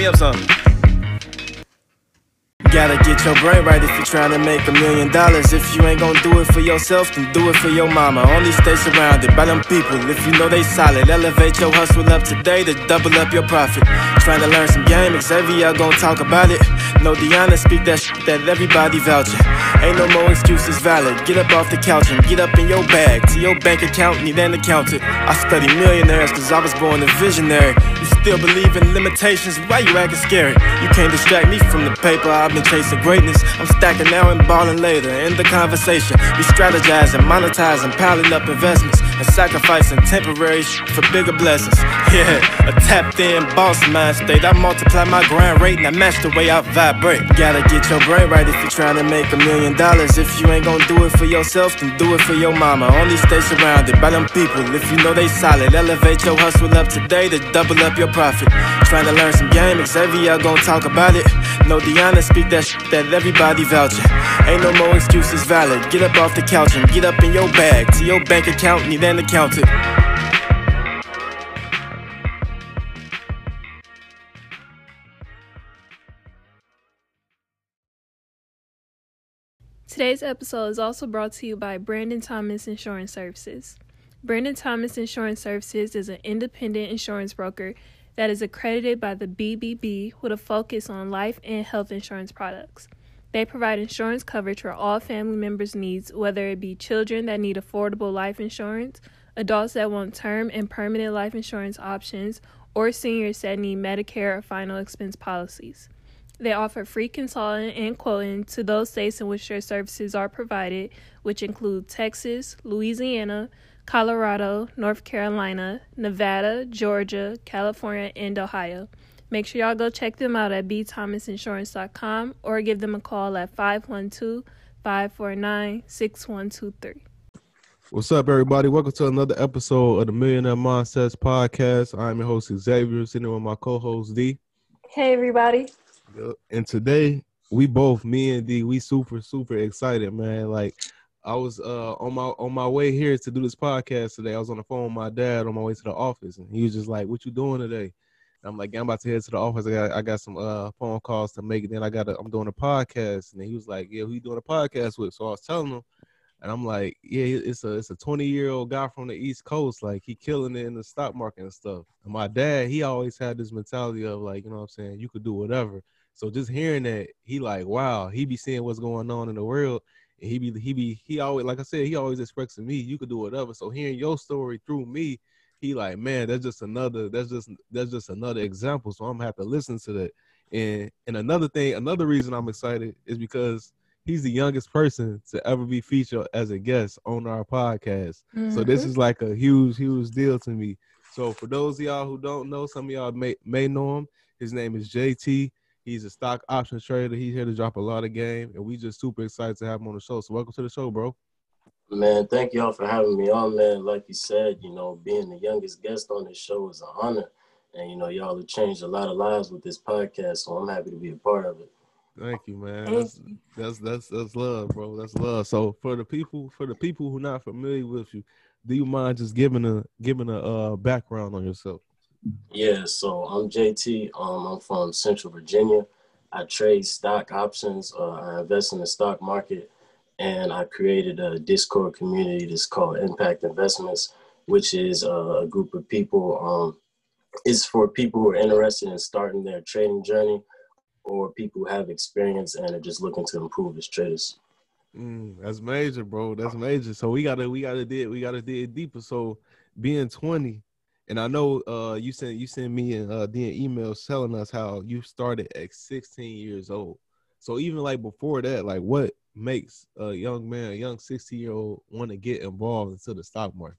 Say up something. Gotta get your brain right if you're trying to make $1 million. If you ain't gonna do it for yourself, then do it for your mama. Only stay surrounded by them people if you know they solid. Elevate your hustle up today to double up your profit. Trying to learn some game, Xavier gonna talk about it. No Deanna, speak that shit that everybody vouching. Ain't no more excuses valid. Get up off the couch and get up in your bag. To your bank account, need an accountant. I study millionaires cause I was born a visionary. You still believe in limitations, why you acting scary? You can't distract me from the paper, I've been chasing greatness. I'm stacking now and balling later. In the conversation, we strategizing, monetizing, piling up investments, and sacrificing temporary shit for bigger blessings. Yeah, a tapped in boss mind state. I multiply my grind rate and I match the way I vibrate. Gotta get your brain right if you're trying to make $1 million. If you ain't gonna do it for yourself, then do it for your mama. Only stay surrounded by them people if you know they solid. Elevate your hustle up today to double up your profit. Trying to learn some game, Xavier gonna talk about it. No Deanna, speak that shit that everybody vouching. Ain't no more excuses valid. Get up off the couch and get up in your bag. To your bank account, need an accountant. Today's episode is also brought to you by Brandon Thomas Insurance Services. Brandon Thomas Insurance Services is an independent insurance broker that is accredited by the BBB with a focus on life and health insurance products. They provide insurance coverage for all family members' needs, whether it be children that need affordable life insurance, adults that want term and permanent life insurance options, or seniors that need Medicare or final expense policies. They offer free consulting and quoting to those states in which their services are provided, which include Texas, Louisiana, Colorado, North Carolina, Nevada, Georgia, California, and Ohio. Make sure y'all go check them out at bthomasinsurance.com or give them a call at 512-549-6123. What's up, everybody? Welcome to another episode of the Millionaire Mindsets Podcast. I'm your host, Xavier, sitting with my co-host, D. Hey, everybody. And today, me and D, we super excited, man. Like, I was on my way here to do this podcast today. I was on the phone with my dad on my way to the office, and he was just like, "What you doing today?" And I'm like, "I'm about to head to the office. I got some phone calls to make. Then I'm doing a podcast." And he was like, "Yeah, who you doing a podcast with?" So I was telling him, and I'm like, "Yeah, it's a 20-year-old guy from the East Coast. Like, he killing it in the stock market and stuff." And my dad, he always had this mentality of like, you know what I'm saying, you could do whatever. So just hearing that, he like, wow, he be seeing what's going on in the world. And he always, like I said, he always expressed to me, you could do whatever. So hearing your story through me, he like, man, that's just another example. So I'm gonna have to listen to that. And another reason I'm excited is because he's the youngest person to ever be featured as a guest on our podcast. Mm-hmm. So this is like a huge deal to me. So for those of y'all who don't know, some of y'all may know him. His name is JT. He's a stock options trader. He's here to drop a lot of game, and we just super excited to have him on the show. So welcome to the show, bro. Man, thank y'all for having me on, man. Like you said, being the youngest guest on this show is an honor. And, y'all have changed a lot of lives with this podcast, so I'm happy to be a part of it. Thank you, man. That's love, bro. That's love. So for the people who not familiar with you, do you mind just giving a background on yourself? Yeah, so I'm JT. I'm from Central Virginia. I trade stock options. I invest in the stock market, and I created a Discord community that's called Impact Investments, which is a group of people. It's for people who are interested in starting their trading journey, or people who have experience and are just looking to improve as traders. That's major, bro. That's major. So we gotta dig deeper. So being 20. And I know you sent me and emails telling us how you started at 16 years old. So even like before that, like what makes a young 16-year-old want to get involved into the stock market?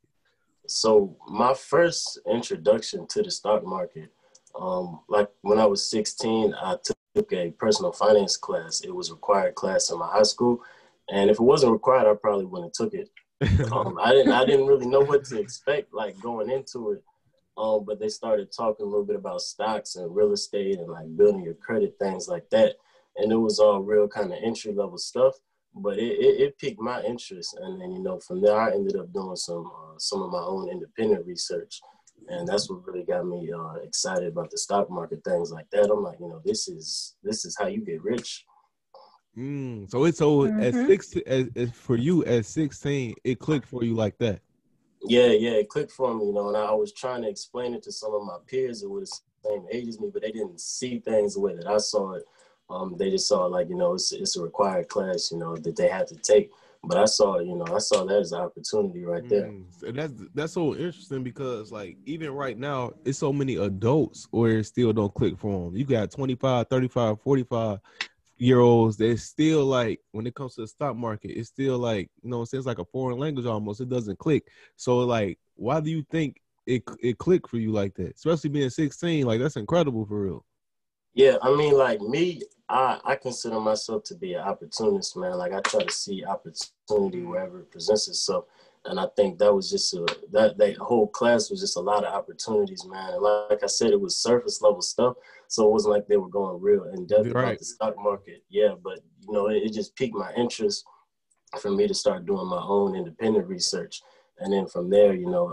So my first introduction to the stock market, like when I was 16, I took a personal finance class. It was a required class in my high school. And if it wasn't required, I probably wouldn't have took it. I didn't really know what to expect, like going into it. But they started talking a little bit about stocks and real estate and like building your credit, things like that. And it was all real kind of entry level stuff, but it piqued my interest. And then, from there, I ended up doing some of my own independent research. And that's what really got me excited about the stock market, things like that. I'm like, this is how you get rich. So at 16, as for you at 16, it clicked for you like that. Yeah, it clicked for me, and I was trying to explain it to some of my peers that were the same age as me, but they didn't see things the way that I saw it. They just saw like, it's a required class, that they had to take. But I saw that as an opportunity right there. And that's so interesting because like even right now, it's so many adults where it still don't click for them. You got 25, 35, 45-year-olds that still like when it comes to the stock market, it's still like, it's like a foreign language almost. It doesn't click. So like, why do you think it clicked for you like that? Especially being 16, like that's incredible for real. Yeah, I mean, like me, I consider myself to be an opportunist, man. Like I try to see opportunity wherever it presents itself. And I think that was just that whole class was just a lot of opportunities, man. And like I said, it was surface level stuff. So it wasn't like they were going real in depth about the stock market. Yeah, but it just piqued my interest for me to start doing my own independent research. And then from there,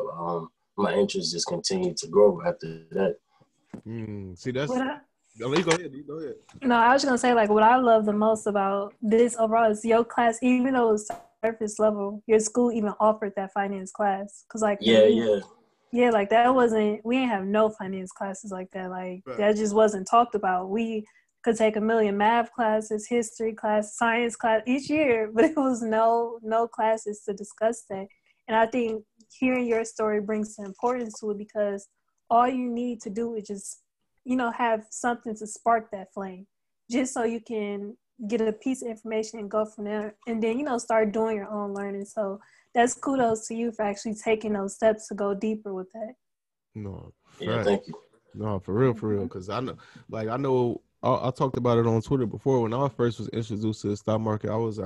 my interest just continued to grow after that. See, that's... Go ahead. No, I was going to say, like, what I love the most about this overall is your class, even though it's surface level, your school even offered that finance class. Because, like, yeah, like, that wasn't, we didn't have no finance classes like that. Like, that just wasn't talked about. We could take a million math classes, history class, science class each year, but it was no classes to discuss that. And I think hearing your story brings some importance to it because all you need to do is just have something to spark that flame just so you can get a piece of information and go from there. And then, start doing your own learning. So that's kudos to you for actually taking those steps to go deeper with that. No. Yeah, thank you. No, for real. Cause I know, I talked about it on Twitter before. When I first was introduced to the stock market, I was in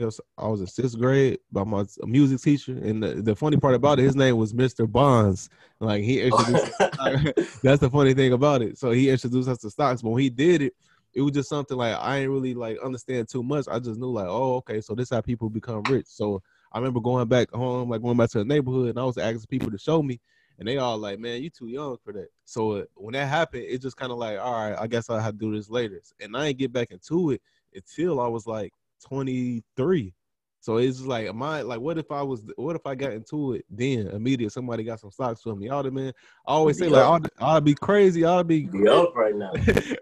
6th grade by my music teacher. And the funny part about it, his name was Mr. Bonds. Like he introduced, that's the funny thing about it. So he introduced us to stocks, but when he did it, it was just something like, I ain't really like understand too much. I just knew like, oh, okay. So this is how people become rich. So I remember going back home, like going back to the neighborhood and I was asking people to show me. And they all like, man, you too young for that. So when that happened, it just kind of like, all right, I guess I'll have to do this later. And I ain't get back into it until I was like 23. So it's just like, what if I got into it then immediately? Somebody got some stocks for me. I always say like, I'll be crazy. I'll be up right now.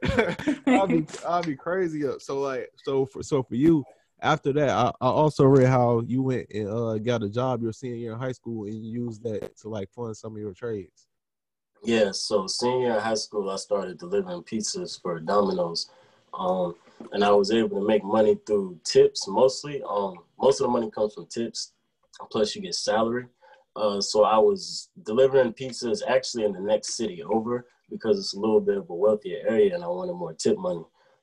I'll be crazy up. So for you, after that, I also read how you went and got a job your senior year in high school and you used that to like fund some of your trades. Yeah, so senior year in high school, I started delivering pizzas for Domino's, and I was able to make money through tips mostly. Most of the money comes from tips, plus you get salary. So I was delivering pizzas actually in the next city over because it's a little bit of a wealthier area and I wanted more tip money.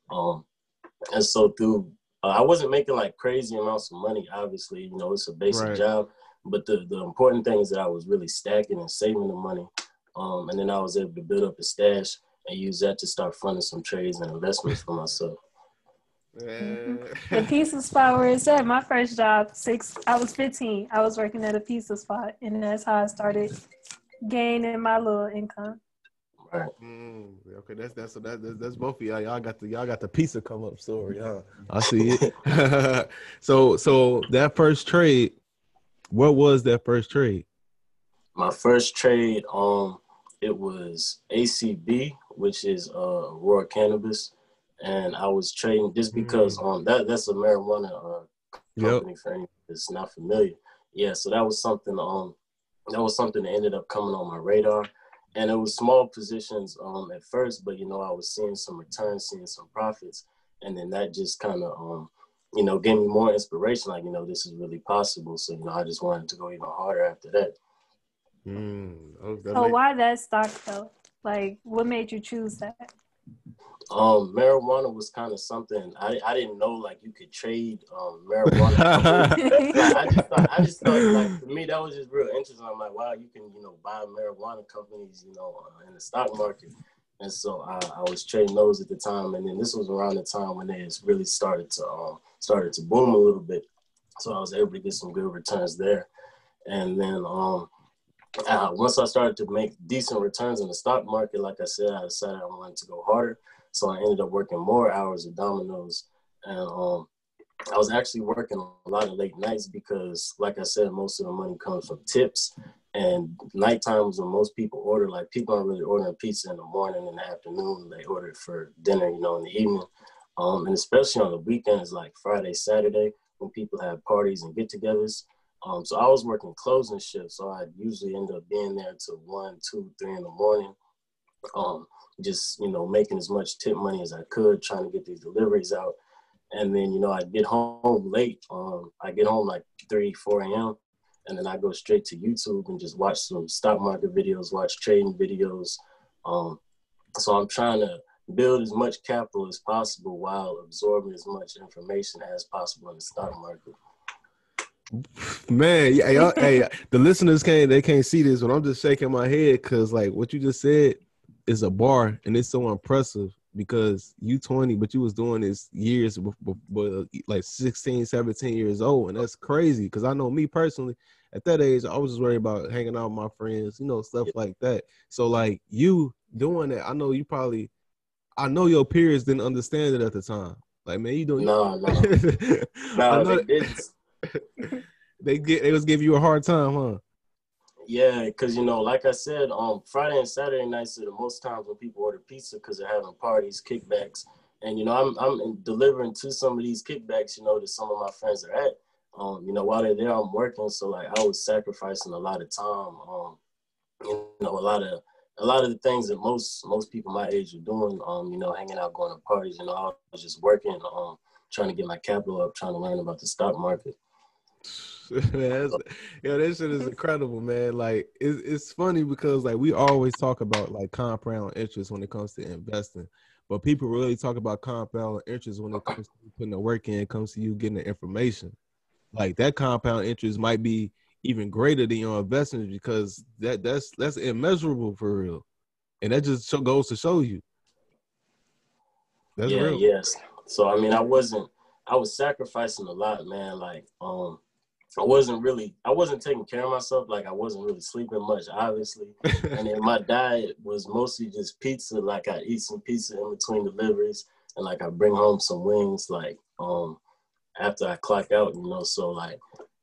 And so through I wasn't making like crazy amounts of money, obviously, it's a basic job, but the important thing is that I was really stacking and saving the money. And then I was able to build up a stash and use that to start funding some trades and investments for myself. The pizza spot where it's at, my first job, I was 15. I was working at a pizza spot and that's how I started gaining my little income. Right. Okay, that's both of y'all. Y'all got the pizza come up story, huh? I see it. So that first trade, what was that first trade? My first trade, it was ACB, which is Royal Cannabis, and I was trading just because that's a marijuana company for anyone that's not familiar. Yeah, so that was something that ended up coming on my radar. And it was small positions at first, but, I was seeing some returns, seeing some profits. And then that just kind of, gave me more inspiration. Like, this is really possible. So, I just wanted to go even harder after that. So why that stock, though? Like, what made you choose that? Marijuana was kind of something I didn't know, like you could trade marijuana. Like, I just thought like for me that was just real interesting. I'm like, wow, you can buy marijuana companies in the stock market, and so I was trading those at the time. And then this was around the time when they really started to boom a little bit, so I was able to get some good returns there. And then once I started to make decent returns in the stock market, like I said, I decided I wanted to go harder. So I ended up working more hours at Domino's. And I was actually working a lot of late nights because, like I said, most of the money comes from tips. And nighttime is when most people order. Like, people aren't really ordering pizza in the morning, in the afternoon. They order it for dinner, in the evening. And especially on the weekends, like Friday, Saturday, when people have parties and get-togethers. So I was working closing shifts, so I'd usually end up being there till 1, 2, 3 in the morning, just, making as much tip money as I could, trying to get these deliveries out. And then, I'd get home late. I get home like 3, 4 a.m., and then I go straight to YouTube and just watch some stock market videos, watch trading videos. So I'm trying to build as much capital as possible while absorbing as much information as possible in the stock market. Man, yeah, hey, the listeners can't see this, but I'm just shaking my head because, like, what you just said is a bar, and it's so impressive because you 20, but you was doing this years before, like 16, 17 years old, and that's crazy because I know me personally, at that age, I was just worried about hanging out with my friends, stuff like that. So, like, you doing that, I know your peers didn't understand it at the time. Like, man, you doing No, they didn't. They was giving you a hard time, huh? Yeah, because, like I said, Friday and Saturday nights are the most times when people order pizza because they're having parties, kickbacks. And, I'm delivering to some of these kickbacks, that some of my friends are at. While they're there, I'm working. So, like, I was sacrificing a lot of time. A lot of the things that most people my age are doing, hanging out, going to parties, I was just working, trying to get my capital up, trying to learn about the stock market. That shit is incredible, man. Like, it's funny because, like, we always talk about, like, compound interest when it comes to investing, but people really talk about compound interest when it comes to putting the work in, it comes to you getting the information. Like, that compound interest might be even greater than your investments because that's immeasurable for real, and that just goes to show you that's real. Yes. So I mean, I was sacrificing a lot, man. Like, I wasn't taking care of myself. Like, I wasn't really sleeping much, obviously. And then my diet was mostly just pizza. Like, I eat some pizza in between deliveries, and like I bring home some wings, like, after I clock out, So, like,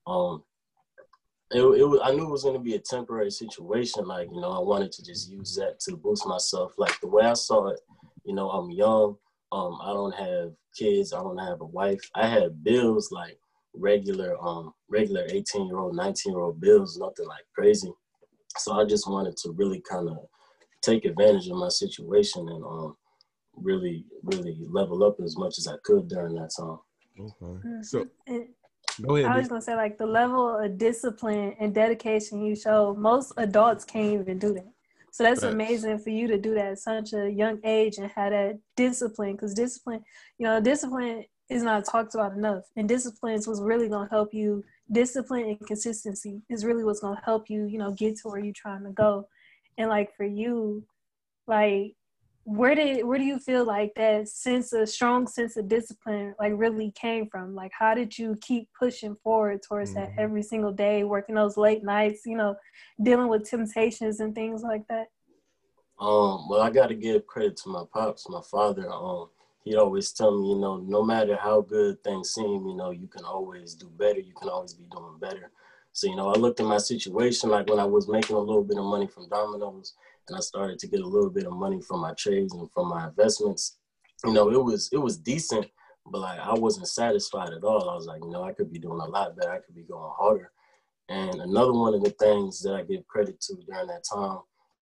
I knew it was going to be a temporary situation. Like, I wanted to just use that to boost myself. Like, the way I saw it, I'm young. I don't have kids. I don't have a wife. I had bills, like regular 18-year-old, 19-year-old bills, nothing like crazy. So I just wanted to really kind of take advantage of my situation and really, really level up as much as I could during that time. Okay. So go ahead. I was gonna say, like, the level of discipline and dedication you show, most adults can't even do that. So that's amazing for you to do that at such a young age and have that discipline, because discipline is not talked about enough. And discipline is what's really going to help you. Discipline and consistency is really what's going to help you, get to where you're trying to go. And, like, for you, like, where do you feel like that strong sense of discipline, like, really came from? Like, how did you keep pushing forward towards that every single day, working those late nights, dealing with temptations and things like that? Well, I got to give credit to my pops, my father. He'd always tell me, no matter how good things seem, you can always do better. You can always be doing better. So, I looked at my situation, like when I was making a little bit of money from Domino's and I started to get a little bit of money from my trades and from my investments, it was decent, but, like, I wasn't satisfied at all. I was like, I could be doing a lot better. I could be going harder. And another one of the things that I give credit to during that time,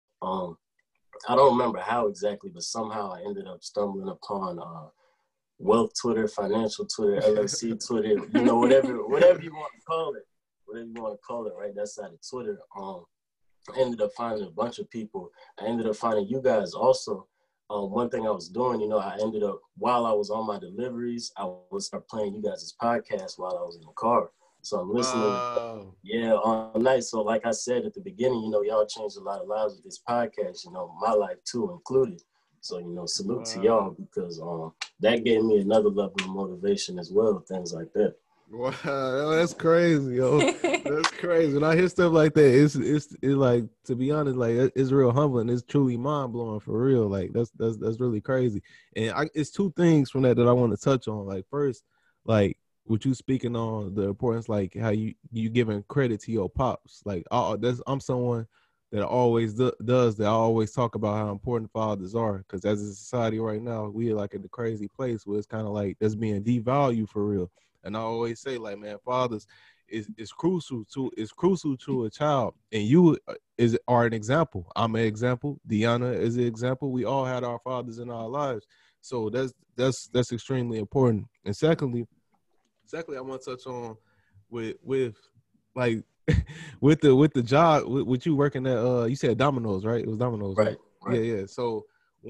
I don't remember how exactly, but somehow I ended up stumbling upon wealth Twitter, financial Twitter, LLC Twitter, whatever you want to call it. Whatever you want to call it, right? That side of Twitter. I ended up finding a bunch of people. I ended up finding you guys also. One thing I was doing, I ended up, while I was on my deliveries, I would start playing you guys' podcast while I was in the car. So I'm listening. Wow. Yeah, all night. So like I said at the beginning, y'all changed a lot of lives with this podcast, my life too included. So, salute to y'all, because that gave me another level of motivation as well, things like that. Wow, that's crazy, yo. That's crazy. When I hear stuff like that, it's like, to be honest, like it's real humbling. It's truly mind blowing for real. Like that's really crazy. And it's two things from that I want to touch on. Like first, like what you speaking on the importance, like how you giving credit to your pops. Like I'm someone that always does that. I always talk about how important fathers are, because as a society right now, we are like in the crazy place where it's kind of like that's being devalued for real. And I always say, like, man, fathers is crucial to a child, and you are an example. I'm an example. Deanna is an example. We all had our fathers in our lives, so that's extremely important. And secondly, I want to touch on with like with the job with you working at you said Domino's, right? It was Domino's, right? Yeah. So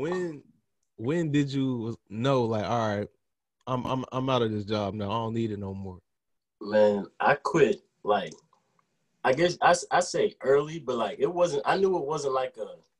when did you know, like, all right, I'm out of this job now. I don't need it no more. Man, I quit, like, I guess I say early, but like I knew it wasn't like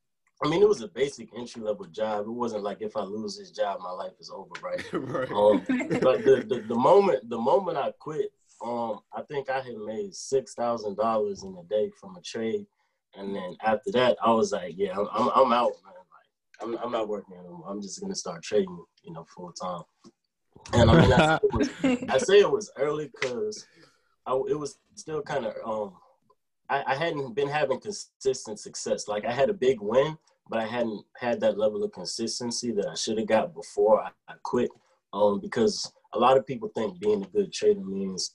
it was a basic entry level job. It wasn't like if I lose this job, my life is over, right? Right. But the moment I quit, I think I had made $6,000 in a day from a trade, and then after that, I was like, yeah, I'm out, man. Like, I'm not working anymore. I'm just gonna start trading, full time. And I mean, I say it was early because it was still kind of I hadn't been having consistent success. Like I had a big win, but I hadn't had that level of consistency that I should have got before I quit. Because a lot of people think being a good trader means,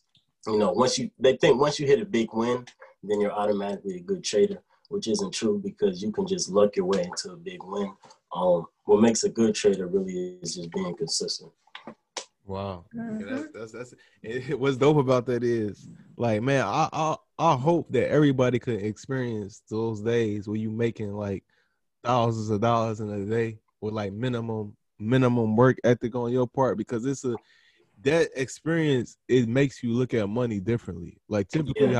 they think once you hit a big win, then you're automatically a good trader, which isn't true, because you can just luck your way into a big win. What makes a good trader really is just being consistent. Wow. Yeah, that's what's dope about that is, like, man, I hope that everybody could experience those days where you making like thousands of dollars in a day with like minimum work ethic on your part, because that experience, it makes you look at money differently. Like typically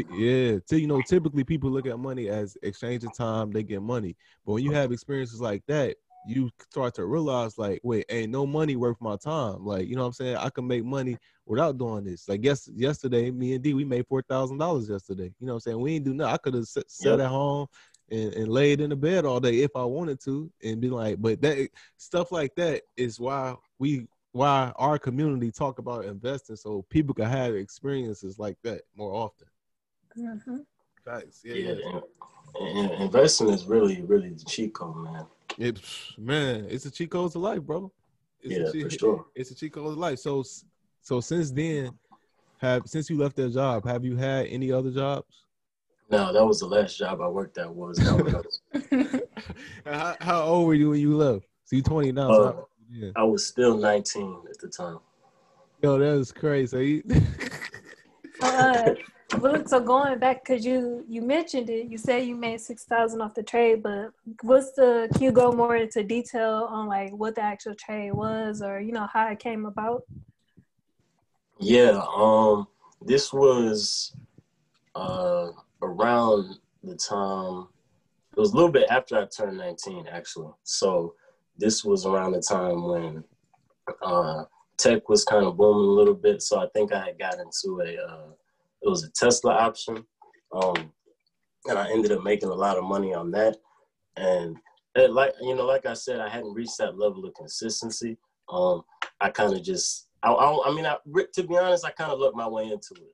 typically people look at money as exchanging time, they get money. But when you have experiences like that, you start to realize, like, wait, ain't no money worth my time. Like, you know what I'm saying? I can make money without doing this. Like yesterday, me and D, we made $4,000 yesterday. You know what I'm saying? We ain't do nothing. I could have sat at home and laid in the bed all day if I wanted to, and be like, but that stuff like that is why our community talk about investing, so people can have experiences like that more often. Mm-hmm. Facts. Yeah. And investing is really, really the cheat code, man. It's a cheat code to life, bro. For sure. It's a cheat code to life. So since then, since you left that job, have you had any other jobs? No, that was the last job I worked at, was Domino's. How old were you when you left? So you 20 now. I was still 19 at the time. Yo, that was crazy. So going back, because you mentioned it, you said you made $6,000 off the trade, but can you go more into detail on like what the actual trade was, or how it came about? Yeah, this was around the time, it was a little bit after I turned 19, actually. So this was around the time when tech was kind of booming a little bit. So I think I had got into it was a Tesla option. And I ended up making a lot of money on that. And like I said, I hadn't reached that level of consistency. I kind of just, to be honest, I kind of looked my way into it.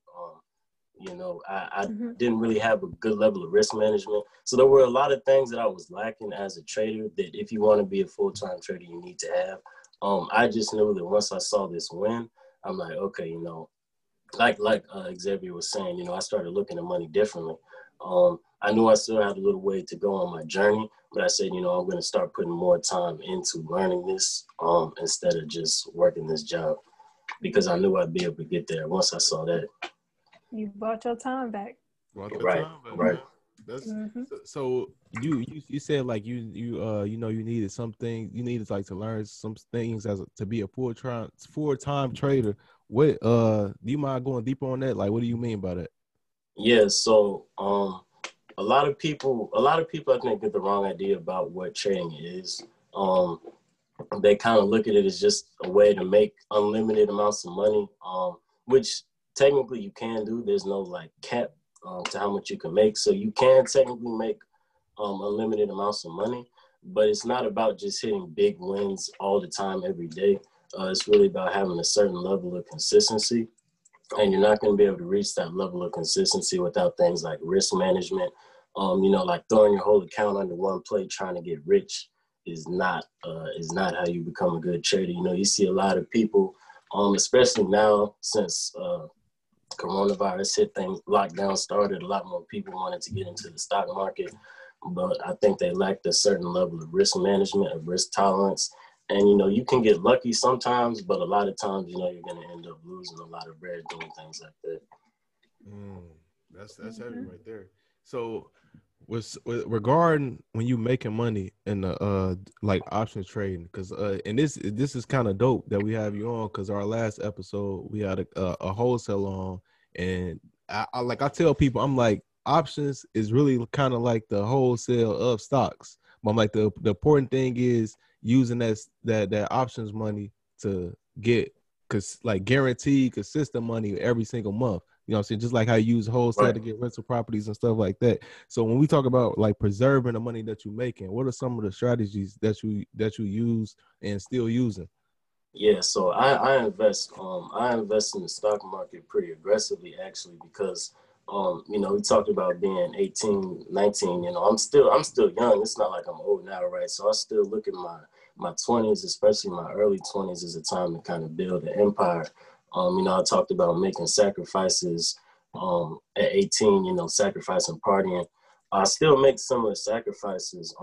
I didn't really have a good level of risk management. So there were a lot of things that I was lacking as a trader that if you want to be a full-time trader, you need to have. I just knew that once I saw this win, I'm like, okay, like Xavier was saying, I started looking at money differently. I knew I still had a little way to go on my journey, but I said, I'm going to start putting more time into learning this instead of just working this job, because I knew I'd be able to get there once I saw that. You bought your time back. Right. That's so you said like you needed something, you needed like to learn some things to be a full-time trader. What do you mind going deeper on that? Like, what do you mean by that? Yeah, so a lot of people I think get the wrong idea about what trading is. They kind of look at it as just a way to make unlimited amounts of money, which technically you can do. There's no like cap to how much you can make. So you can technically make unlimited amounts of money, but it's not about just hitting big wins all the time every day. It's really about having a certain level of consistency, and you're not going to be able to reach that level of consistency without things like risk management. Like throwing your whole account under one plate trying to get rich is not how you become a good trader. You see a lot of people, especially now since coronavirus hit, things lockdown started, a lot more people wanted to get into the stock market, but I think they lacked a certain level of risk management, of risk tolerance. And, you can get lucky sometimes, but a lot of times, you're going to end up losing a lot of bread doing things like that. That's heavy right there. So with regarding when you making money in the like options trading, because and this is kind of dope that we have you on, because our last episode we had a wholesale on, and I tell people, I'm like, options is really kind of like the wholesale of stocks, but I'm like, the important thing is using that options money to get guaranteed consistent money every single month. You know what I'm saying? Just like how you use wholesale to get rental properties and stuff like that. So when we talk about like preserving the money that you're making, what are some of the strategies that you use and still using? Yeah, so I invest in the stock market pretty aggressively, actually, because we talked about being 18, 19, I'm still young. It's not like I'm old now, right? So I still look at my 20s, especially my early 20s, as a time to kind of build an empire. I talked about making sacrifices at 18, sacrificing partying. I still make similar sacrifices,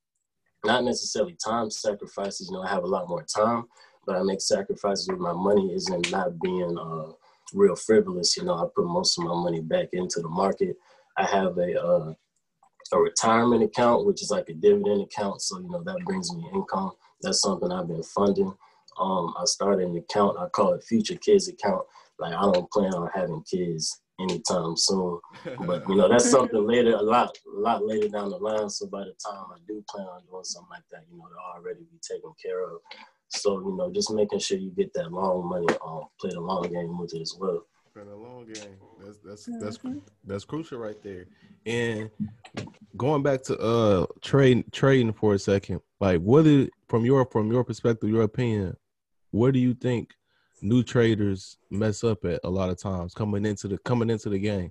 not necessarily time sacrifices. I have a lot more time, but I make sacrifices with my money isn't not being real frivolous. I put most of my money back into the market. I have a retirement account, which is like a dividend account. So, that brings me income. That's something I've been funding. I started an account. I call it Future Kids Account. Like, I don't plan on having kids anytime soon, but that's something later, a lot later down the line. So by the time I do plan on doing something like that, they'll already be taken care of. So, just making sure you get that long money, play the long game with it as well. For the long game, that's crucial right there. And going back to trading for a second, like, what is from your perspective, your opinion, where do you think new traders mess up at a lot of times coming into the game?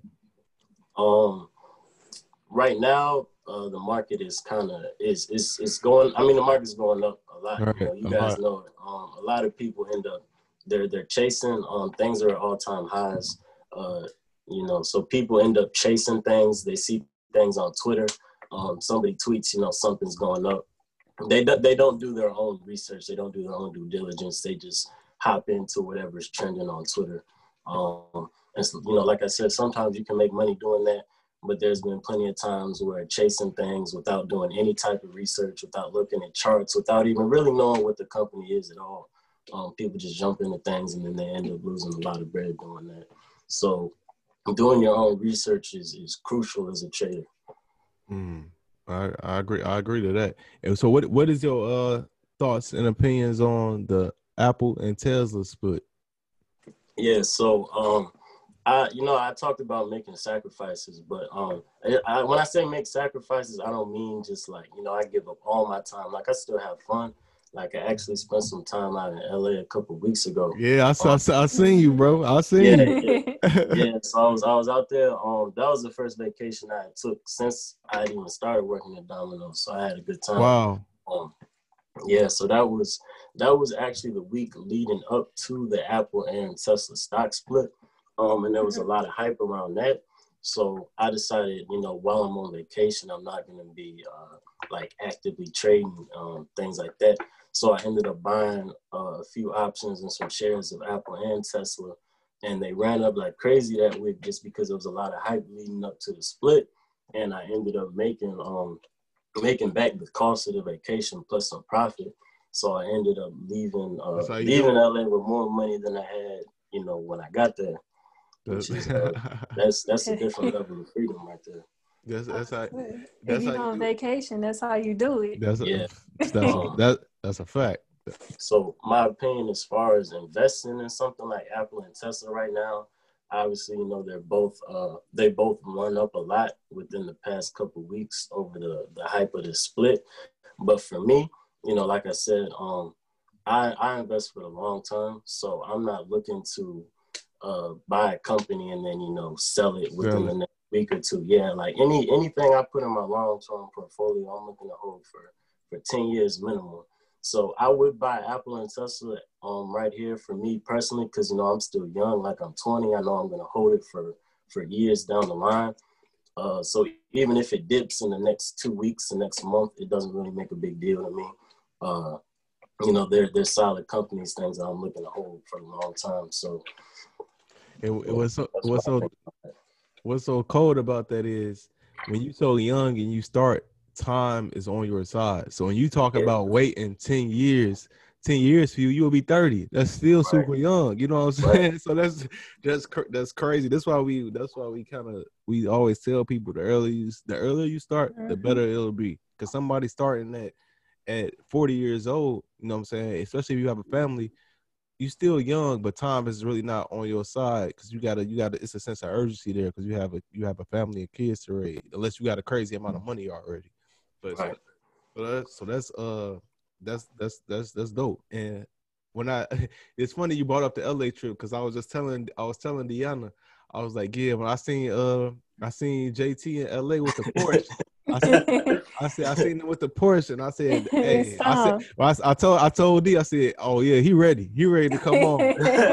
Right now, the market is kind of is going. I mean, the market's going up a lot. Right. You guys know it. A lot of people end up they're chasing. Things are at all-time highs. So people end up chasing things. They see things on Twitter. Somebody tweets, something's going up. They don't do their own research. They don't do their own due diligence. They just hop into whatever's trending on Twitter. And so, like I said, sometimes you can make money doing that, but there's been plenty of times where chasing things without doing any type of research, without looking at charts, without even really knowing what the company is at all. People just jump into things and then they end up losing a lot of bread doing that. So doing your own research is crucial as a trader. I agree to that. And so what is your thoughts and opinions on the Apple and Tesla split? Yeah, so I talked about making sacrifices, but when I say make sacrifices, I don't mean just like, I give up all my time. Like, I still have fun. Like, I actually spent some time out in LA a couple of weeks ago. Yeah, I seen you, bro. I seen you. Yeah, so I was out there. That was the first vacation I took since I even started working at Domino's. So I had a good time. Wow. Yeah, so that was actually the week leading up to the Apple and Tesla stock split. And there was a lot of hype around that. So I decided, while I'm on vacation, I'm not going to be like actively trading things like that. So I ended up buying a few options and some shares of Apple and Tesla, and they ran up like crazy that week just because there was a lot of hype leading up to the split. And I ended up making back the cost of the vacation plus some profit. So I ended up leaving LA with more money than I had, when I got there. Which is, that's a different level of freedom right there. That's how if you go on vacation, that's how you do it. That's a fact. So my opinion as far as investing in something like Apple and Tesla right now, Obviously, you know, they both run up a lot within the past couple of weeks over the hype of the split. But for me, you know, like I said, I invest for the long term, so I'm not looking to buy a company and then, you know, sell it within the next week or two. Yeah, like anything I put in my long term portfolio, I'm looking to hold for 10 years minimum. So I would buy Apple and Tesla right here for me personally, because, you know, I'm still young, like I'm 20. I know I'm going to hold it for years down the line. So even if it dips in the next 2 weeks, the next month, it doesn't really make a big deal to me. You know, they're solid companies, things that I'm looking to hold for a long time. So what's so cold about that is when you're so young and you start, time is on your side. So when you talk about waiting 10 years for you will be 30. That's still super young. You know what I'm saying? So that's crazy. That's why we always tell people the earlier you start, the better it'll be. Because somebody starting at 40 years old, you know what I'm saying? Especially if you have a family, you still young, but time is really not on your side, because you gotta. It's a sense of urgency there, because you have a family and kids to raise, unless you got a crazy amount of money already. But that's dope. And when it's funny you brought up the LA trip, because I was telling Deanna, I was like, yeah, when I seen JT in LA with the Porsche. I seen him with the Porsche, and I said, "Hey," I told D, I said, "Oh yeah, he ready to come on."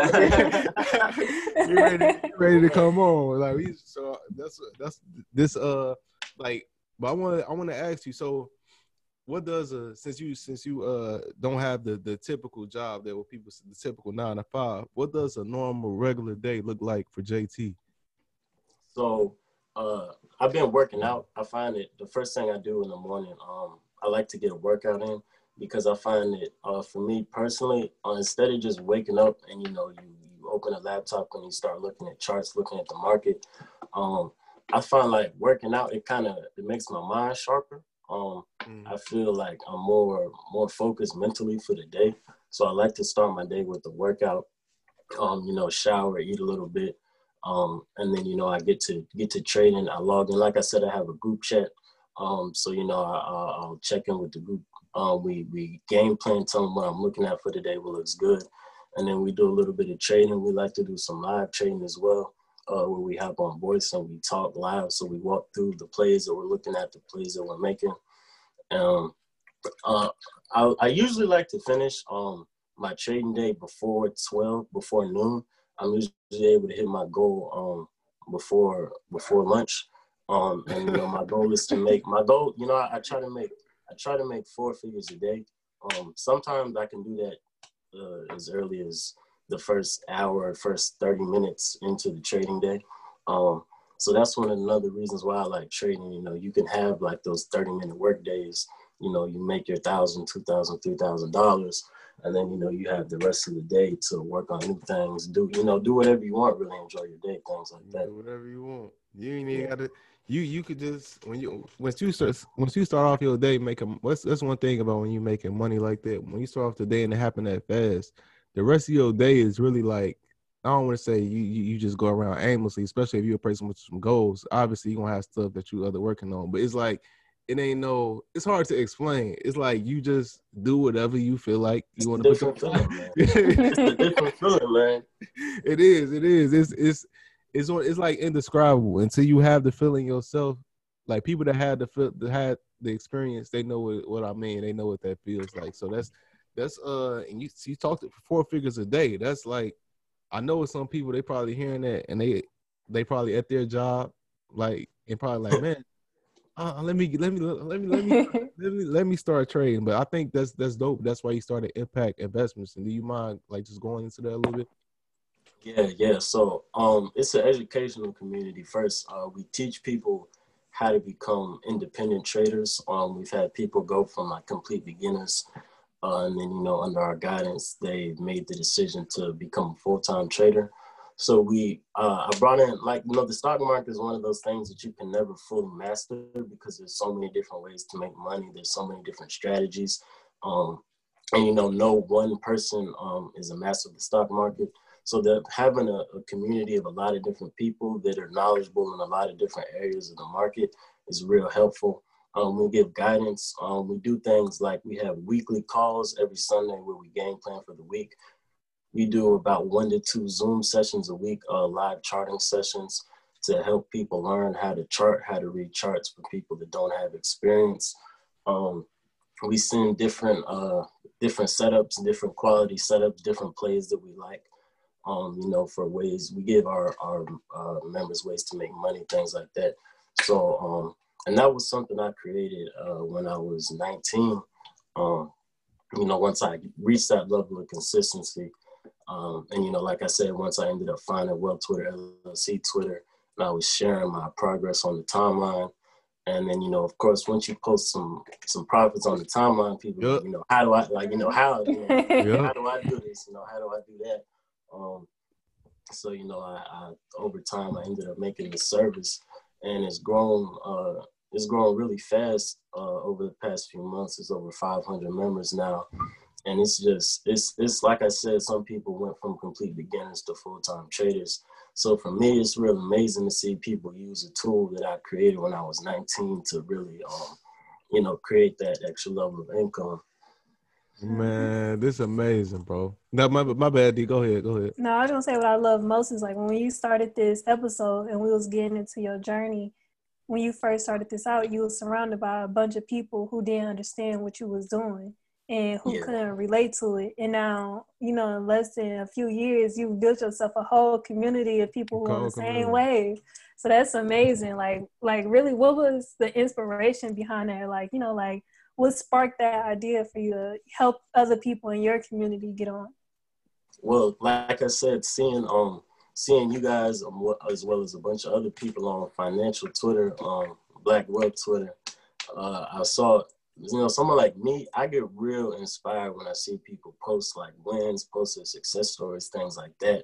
he ready to come on. Like so that's this like. But I want to ask you. So, what does since you don't have the typical job that what people the typical 9 to 5, what does a normal regular day look like for JT? So I've been working out. I find it the first thing I do in the morning, I like to get a workout in, because I find it for me personally, instead of just waking up and, you know, you open a laptop and you start looking at charts, looking at the market, I find like working out, it makes my mind sharper. I feel like I'm more focused mentally for the day. So I like to start my day with the workout, you know, shower, eat a little bit. And then, you know, I get to trading. I log in. Like I said, I have a group chat. So, you know, I'll check in with the group. We game plan, tell them what I'm looking at for the day, what looks good. And then we do a little bit of trading. We like to do some live trading as well, where we hop on voice and we talk live. So we walk through the plays that we're looking at, the plays that we're making. I usually like to finish my trading day before noon. I'm usually able to hit my goal before lunch. And you know, my goal is to make you know, I try to make 4 figures a day. Sometimes I can do that as early as the first hour, first 30 minutes into the trading day. So that's one of the reasons why I like trading. You know, you can have like those 30-minute work days. You know, you make your $1,000, $2,000, $3,000, and then, you know, you have the rest of the day to work on new things. Do whatever you want. Really enjoy your day. Things like that. Do whatever you want. You ain't even gotta. You could just once you start off your day making. That's one thing about when you making money like that. When you start off the day and it happen that fast, the rest of your day is really like, I don't want to say you just go around aimlessly, especially if you're a person with some goals. Obviously, you're gonna have stuff that you other working on, but it's like it's hard to explain. It's like you just do whatever you feel like you want to put man. It's a different feeling, man. It is. It's like indescribable until you have the feeling yourself. Like people that had the experience, they know what I mean. They know what that feels like. So that's and you talked 4 figures a day. That's like, I know with some people, they probably hearing that and they probably at their job, like, and probably like, man, let me start trading. But I think that's dope. That's why you started Impact Investments. And do you mind like just going into that a little bit? Yeah. So it's an educational community. First, we teach people how to become independent traders. We've had people go from like complete beginners, and then, you know, under our guidance, they made the decision to become a full-time trader. So I brought in, like, you know, the stock market is one of those things that you can never fully master, because there's so many different ways to make money. There's so many different strategies. And, you know, no one person is a master of the stock market. So that having a community of a lot of different people that are knowledgeable in a lot of different areas of the market is real helpful. We give guidance. We do things like we have weekly calls every Sunday where we game plan for the week. We do about 1 to 2 Zoom sessions a week, live charting sessions to help people learn how to chart, how to read charts for people that don't have experience. We send different setups, different quality setups, different plays that we like, for ways. We give our members ways to make money, things like that. So, and that was something I created when I was 19. Once I reached that level of consistency, and like I said, once I ended up finding Wealth Twitter, LLC Twitter, and I was sharing my progress on the timeline. And then, of course, once you post some profits on the timeline, people, how do I, how do I do this? How do I do that? So, I over time, I ended up making the service, and it's grown really fast over the past few months. It's over 500 members now. And it's like I said, some people went from complete beginners to full-time traders. So for me, it's real amazing to see people use a tool that I created when I was 19 to really, create that extra level of income. Man, this is amazing, bro. No, my bad, D. Go ahead. No, I was gonna say what I love most is like when you started this episode and we was getting into your journey. When you first started this out, you were surrounded by a bunch of people who didn't understand what you was doing and who couldn't relate to it. And now, in less than a few years, you've built yourself a whole community of people who are on the same wave. So that's amazing. Like really, what was the inspiration behind that? What sparked that idea for you to help other people in your community get on? Well, like I said, seeing you guys as well as a bunch of other people on financial Twitter, Black Wealth Twitter, I saw, someone like me, I get real inspired when I see people post like wins, post their success stories, things like that.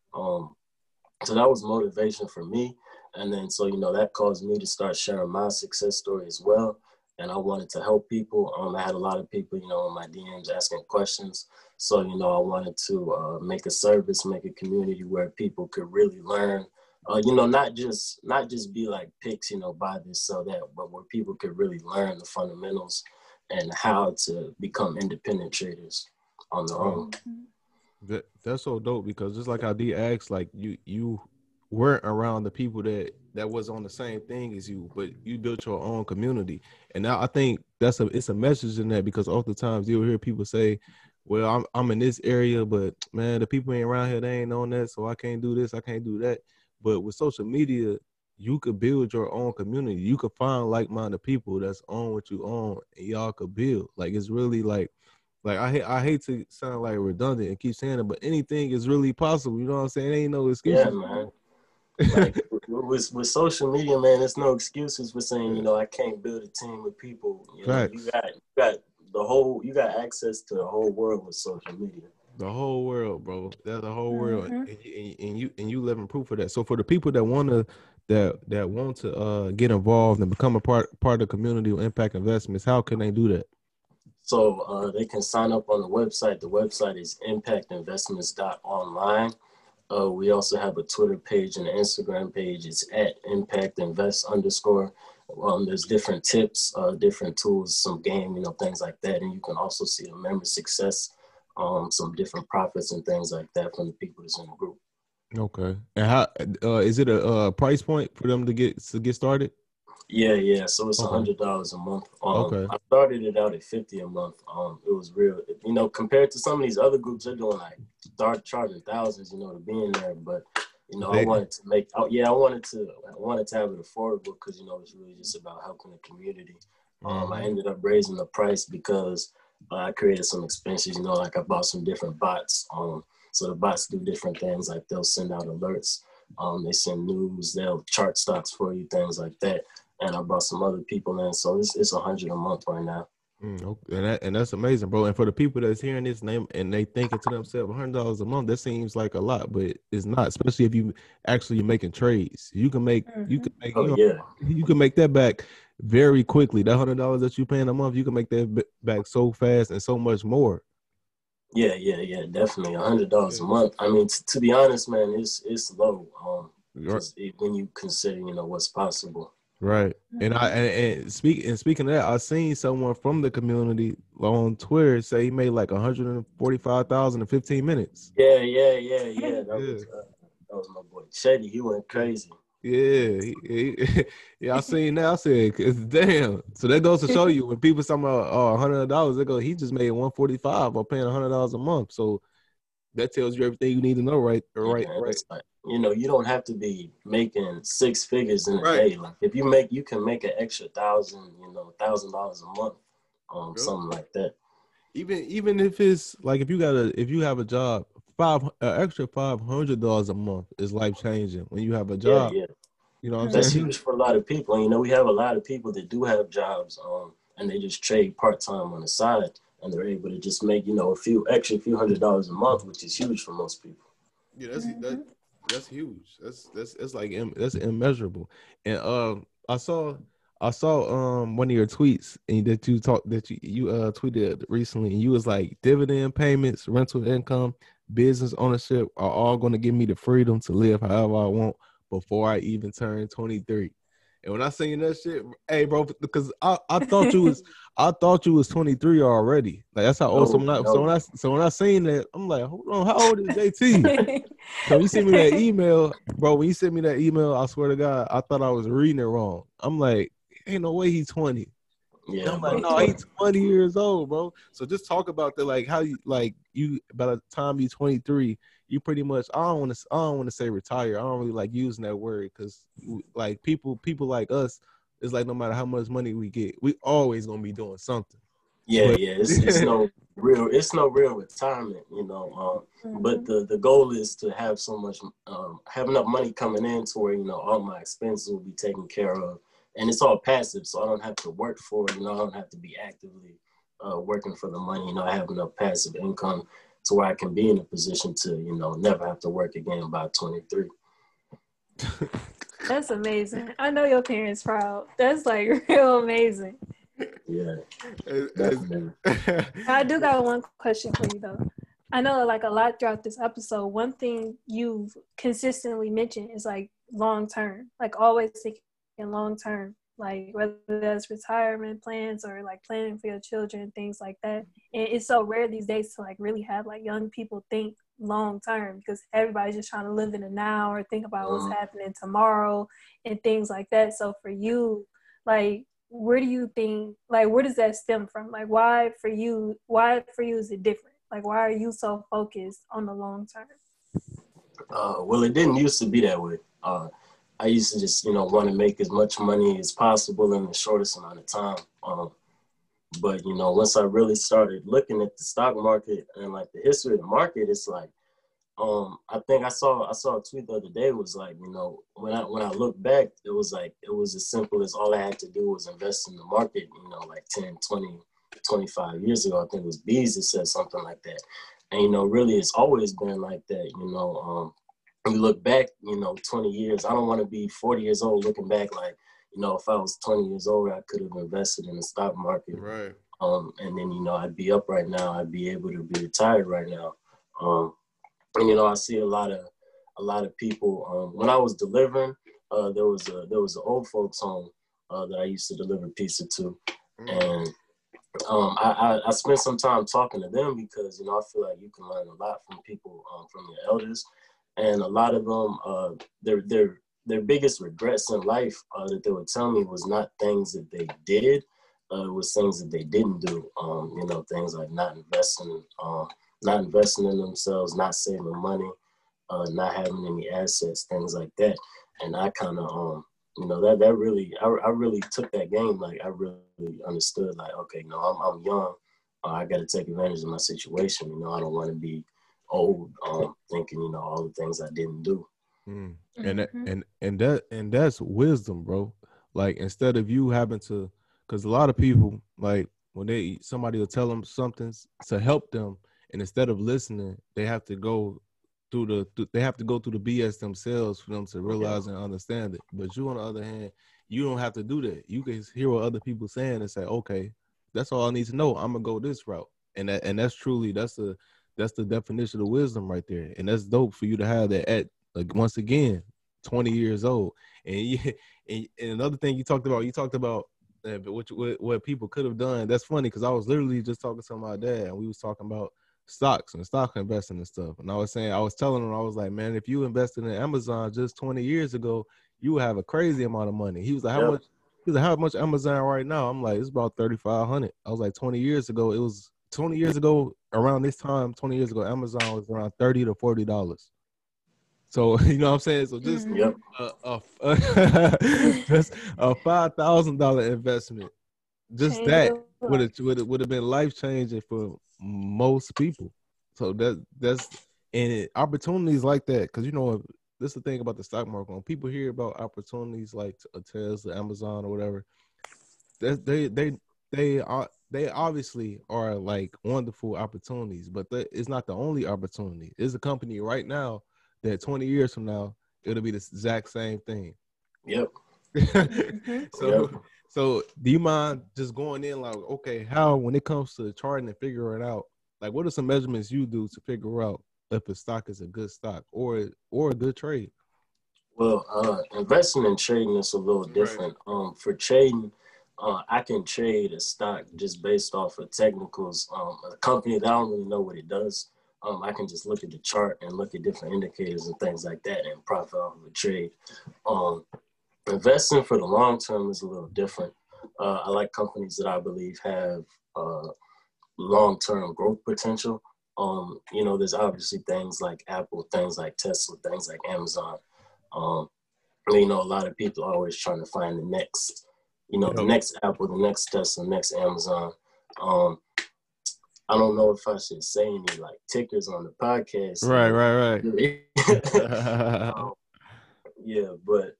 So that was motivation for me. And then, so, that caused me to start sharing my success story as well. And I wanted to help people. I had a lot of people, in my DMs asking questions. So, I wanted to make a service, make a community where people could really learn, not just be like picks, buy this, sell that, but where people could really learn the fundamentals and how to become independent traders on their own. That's so dope, because just like how D asked, like you weren't around the people that was on the same thing as you, but you built your own community. And now I think it's a message in that, because oftentimes you'll hear people say, well, I'm in this area, but man, the people ain't around here, they ain't on that, so I can't do this, I can't do that. But with social media, you could build your own community. You could find like-minded people that's on what you own, and y'all could build. Like, it's really like I hate to sound like redundant and keep saying it, but anything is really possible. You know what I'm saying? Ain't no excuses. Yeah, man. Like with social media, man, there's no excuses for saying, I can't build a team with people. You got access to the whole world with social media. The whole world, bro. That's the whole world, and you living proof of that. So for the people that want to get involved and become a part of the community with Impact Investments, how can they do that? So they can sign up on the website. The website is impactinvestments.online. We also have a Twitter page and an Instagram page. It's at @impactinvest_. There's different tips, different tools, some game, things like that. And you can also see the member success, some different profits and things like that from the people that's in the group. Okay. And how is it a price point for them to get started? Yeah. So it's $100 a month. Okay. I started it out at $50 a month. It was real, compared to some of these other groups, they're doing like start charging thousands, to be in there. But I wanted to I wanted to have it affordable because it's really just about helping the community. I ended up raising the price because I created some expenses. Like I bought some different bots. So the bots do different things. Like they'll send out alerts. They send news. They'll chart stocks for you, things like that. And I brought some other people in, so it's $100 a month right now. Okay. And that's amazing, bro. And for the people that's hearing this name and they thinking to themselves, $100 a month, that seems like a lot, but it's not. Especially if you actually making trades, you can make you can make that back very quickly. That $100 that you paying a month, you can make that back so fast and so much more. Yeah, definitely. $100 a month. I mean, to be honest, man, it's low. Because when you consider, what's possible. Right. And speaking of that, I seen someone from the community on Twitter say he made like 145,000 in 15 minutes. Yeah. Yeah. That was my boy Chetty. He went crazy. Yeah, yeah. I seen that. I said, "Damn!" So that goes to show you when people talking about $100, they go, "He just made 145 or paying $100 a month." So that tells you everything you need to know, right? Right. Yeah, it's like, you don't have to be making six figures in a Right. day. Like if you can make an extra $1,000 a month, something like that. Even if it's like if you have a job, extra $500 a month is life changing when you have a job. Yeah. You know what I'm That's saying? huge for a lot of people. We have a lot of people that do have jobs, and they just trade part-time on the side, and they're able to just make, a few $100 a month, which is huge for most people. Yeah, that's huge. That's like that's immeasurable. And I saw one of your tweets and that you tweeted recently, and you was like, dividend payments, rental income, business ownership are all going to give me the freedom to live however I want before I even turn 23. And when I seen that shit, hey bro, because I thought you was 23 already. Like that's how old. So when I seen that, I'm like, hold on, how old is JT? So you sent me that email, bro. When you sent me that email, I swear to God, I thought I was reading it wrong. I'm like, ain't no way he's 20. Yeah, I'm like, no, he's 20 years old, bro. So just talk about that, like how you by the time you're 23, you pretty much I don't want to say retire. I don't really like using that word because like people like us, it's like no matter how much money we get, we always gonna be doing something. Yeah. It's no real retirement, But the goal is to have have enough money coming in to where all my expenses will be taken care of, and it's all passive, so I don't have to work for it. I don't have to be actively working for the money. I have enough passive income to where I can be in a position to never have to work again by 23. That's amazing. I know your parents proud. That's like real amazing. Yeah. I do got one question for you though. I know like a lot throughout this episode, one thing you've consistently mentioned is like long term, like always thinking long term, like whether that's retirement plans or like planning for your children, things like that. And it's so rare these days to like really have like young people think long term because everybody's just trying to live in the now or think about what's happening tomorrow and things like that. So for you, like where do you think, like where does that stem from? Like why for you is it different? Like why are you so focused on the long term? Well, it didn't used to be that way. I used to just want to make as much money as possible in the shortest amount of time. But once I really started looking at the stock market and like the history of the market, it's like I think I saw a tweet the other day. It was like, when I look back, it was as simple as all I had to do was invest in the market, like 10, 20, 25 years ago. I think it was Bees that said something like that. And, really it's always been like that, when you look back, 20 years, I don't want to be 40 years old looking back like, if I was 20 years old, I could have invested in the stock market. Right. And then, I'd be up right now. I'd be able to be retired right now. And, I see a lot of people. When I was delivering, there was an old folks home that I used to deliver pizza to, and I spent some time talking to them because I feel like you can learn a lot from people, from your elders, and a lot of them their biggest regrets in life that they would tell me was not things that they did, it was things that they didn't do. Things like not investing in themselves, not saving money, not having any assets, things like that. And I kind of, that really, I really took that game. Like I really understood like, okay, I'm young. I got to take advantage of my situation. I don't want to be old, thinking, all the things I didn't do. And that's wisdom, bro. Like instead of you having to, because a lot of people like when somebody will tell them something to help them, and instead of listening, they have to go through the BS themselves for them to realize and understand it. But you, on the other hand, you don't have to do that. You can hear what other people saying and say, okay, that's all I need to know. I'm gonna go this route, and that's that's the definition of wisdom right there. And that's dope for you to have that at, like, once again, 20 years old. And, and another thing you talked about what people could have done. That's funny because I was literally just talking to my dad and we was talking about stocks and stock investing and stuff. And I was telling him, I was like, man, if you invested in Amazon just 20 years ago, you would have a crazy amount of money. He was like, how much? He was like, how much Amazon right now? I'm like, it's about 3,500. I was like, 20 years ago, around this time, 20 years ago, Amazon was around $30 to $40. So, you know what I'm saying? So just just a $5,000 investment, just that would have been life changing for most people. So that's opportunities like that, because, you know, this is the thing about the stock market. When people hear about opportunities like Tesla, Amazon, or whatever, they obviously are like wonderful opportunities, but it's not the only opportunity. There's a company right now that 20 years from now, it'll be the exact same thing. Yep. So do you mind just going in like, okay, how, when it comes to charting and figuring it out, like what are some measurements you do to figure out if a stock is a good stock or a good trade? Well, investing and trading is a little different. Right. For trading, I can trade a stock just based off of technicals. A company that I don't really know what it does, I can just look at the chart and look at different indicators and things like that and profit off of a trade. Investing for the long term is a little different. I like companies that I believe have long-term growth potential. You know, there's obviously things like Apple, things like Tesla, things like Amazon. You know, a lot of people are always trying to find the next, you know, the next Apple, the next Tesla, next Amazon. I don't know if I should say any like tickers on the podcast. Right. Yeah, but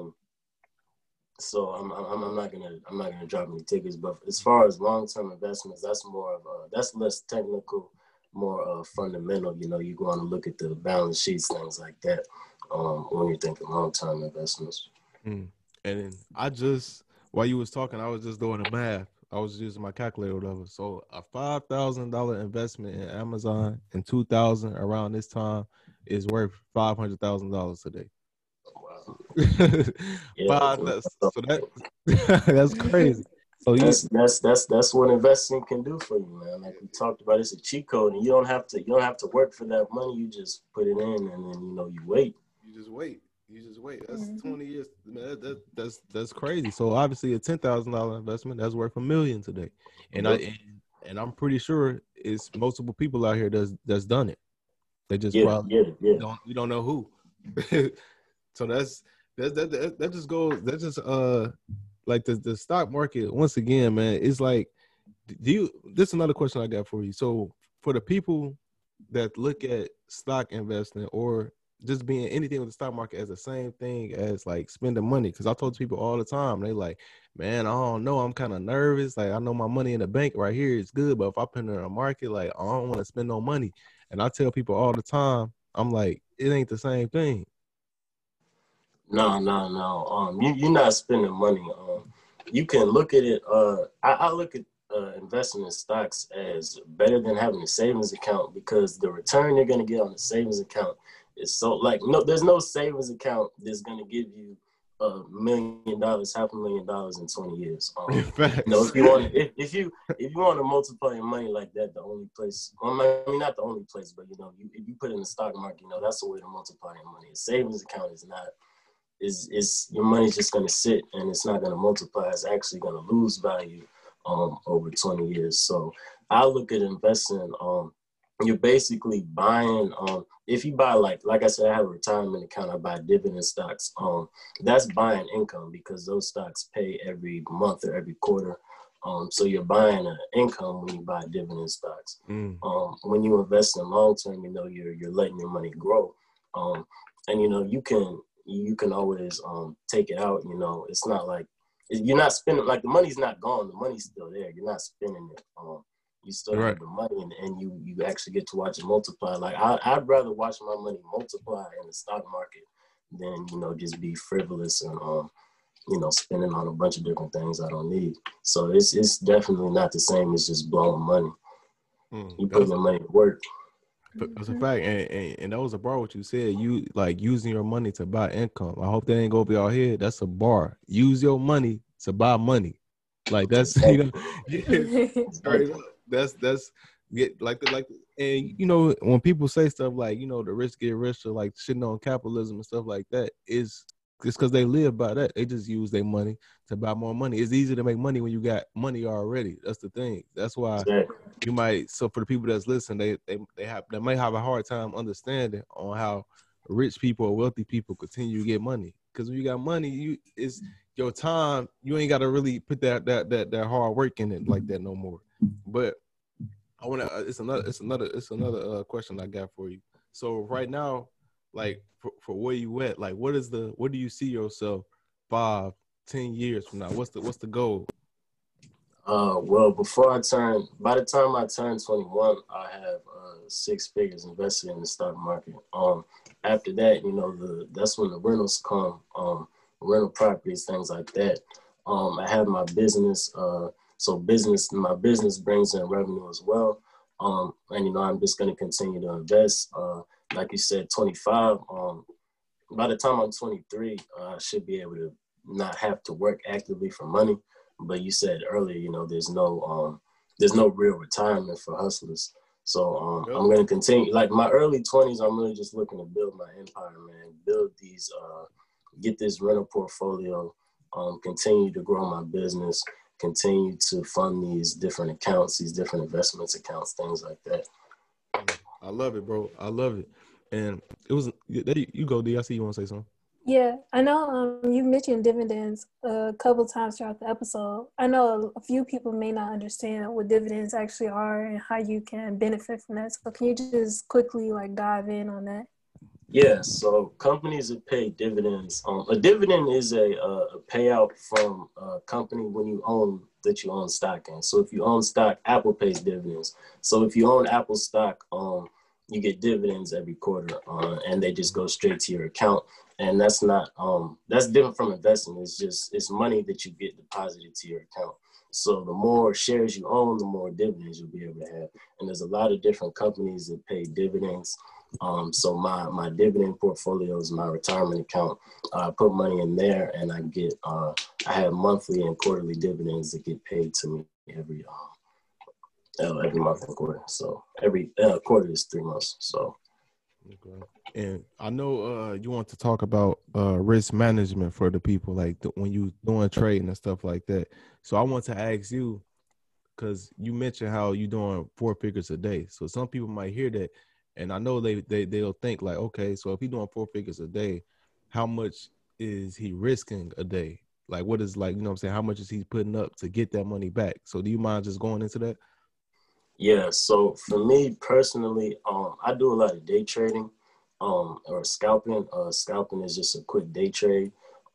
so I'm not gonna drop any tickets. But as far as long-term investments, that's more of that's less technical, more fundamental. You know, you go on and look at the balance sheets, things like that. When you're thinking long-term investments. And I just, while you was talking, I was just doing the math. I was using my calculator or whatever. So a $5,000 investment in Amazon in 2000 around this time is worth $500,000 today. Wow. So that's crazy. So that's what investing can do for you, man. Like we talked about, it's a cheat code, and you don't have to work for that money. You just put it in, and then you wait. You just wait. That's 20 years. Man, that's crazy. So obviously a $10,000 investment that's worth $1 million today, and I'm pretty sure it's multiple people out here that's done it. They just probably don't know who. So that just goes. That just like the stock market once again, man. It's like, this is another question I got for you. So for the people that look at stock investing or just being anything with the stock market as the same thing as like spending money, because I told people all the time, they like, man, I don't know, I'm kind of nervous. Like, I know my money in the bank right here is good, but if I put it in a market, like, I don't want to spend no money. And I tell people all the time, I'm like, it ain't the same thing. No. You're not spending money. You can look at it. I look at investing in stocks as better than having a savings account, because the return you're going to get on the savings account is so, like, there's no savings account that's going to give you $1 million, $500,000 in 20 years. You know, if you want to multiply your money like that, the only place, I mean, not the only place, but, you know, if you put it in the stock market, you know, that's the way to multiply your money. A savings account is not. Is your money's just going to sit and it's not going to multiply. It's actually going to lose value over 20 years. So I look at investing. You're basically buying. If you buy, like I said, I have a retirement account. I buy dividend stocks. That's buying income, because those stocks pay every month or every quarter. So you're buying an income when you buy dividend stocks. When you invest in long term, you know, you're letting your money grow. And you know, you can always take it out. You know, it's not like you're not spending, like, the money's not gone. The money's still there. You're not spending it. You still have the money, and you actually get to watch it multiply. Like, I'd rather watch my money multiply in the stock market than, you know, just be frivolous and you know, spending on a bunch of different things I don't need. So it's definitely not the same as just blowing money. You put the money to work. That's a fact, and that was a bar. What you said, you like using your money to buy income. I hope that ain't go over your head. That's a bar. Use your money to buy money. Like that's yeah, straight up. That's get and when people say stuff like the rich get richer, like shitting on capitalism and stuff like that, is it's because they live by that. They just use their money to buy more money. It's easy to make money when you got money already. That's the thing. That's why you might. So for the people that's listening, they might have a hard time understanding on how rich people or wealthy people continue to get money. Because when you got money, it's your time. You ain't got to really put that hard work in it like that no more. But I want to. It's another question I got for you. So right now, like for where you at, like what do you see yourself 5-10 years from now? What's the goal? Well, by the time I turn 21, I have 6 figures invested in the stock market. After that, that's when the rentals come, rental properties, things like that. I have my business, my business brings in revenue as well. And I'm just going to continue to invest. Like you said, 25. By the time I'm 23, I should be able to not have to work actively for money. But you said earlier, there's no real retirement for hustlers. So I'm going to continue. Like my early 20s, I'm really just looking to build my empire, man. Build these, get this rental portfolio, continue to grow my business, continue to fund these different accounts, these different investments accounts, things like that. I love it, bro. I love it. And it was, you go, D. I see you want to say something. Yeah, I know you mentioned dividends a couple times throughout the episode. I know a few people may not understand what dividends actually are and how you can benefit from that. So can you just quickly dive in on that? Yeah, so companies that pay dividends. A dividend is a payout from a company when you own stock in. So if you own stock, Apple pays dividends. So if you own Apple stock, you get dividends every quarter, and they just go straight to your account. And that's not that's different from investing. It's money that you get deposited to your account. So the more shares you own, the more dividends you'll be able to have. And there's a lot of different companies that pay dividends. So my dividend portfolio is my retirement account. I put money in there, and I get I have monthly and quarterly dividends that get paid to me every month and quarter. So every quarter is 3 months. So. Okay. And I know you want to talk about risk management for the people, like when you doing trading and stuff like that. So I want to ask you, because you mentioned how you doing 4 figures a day. So some people might hear that, and I know they'll think like, okay, so if he's doing 4 figures a day, how much is he risking a day? Like what is what I'm saying? How much is he putting up to get that money back? So do you mind just going into that? Yeah, so for me personally, I do a lot of day trading, or scalping. Scalping is just a quick day trade.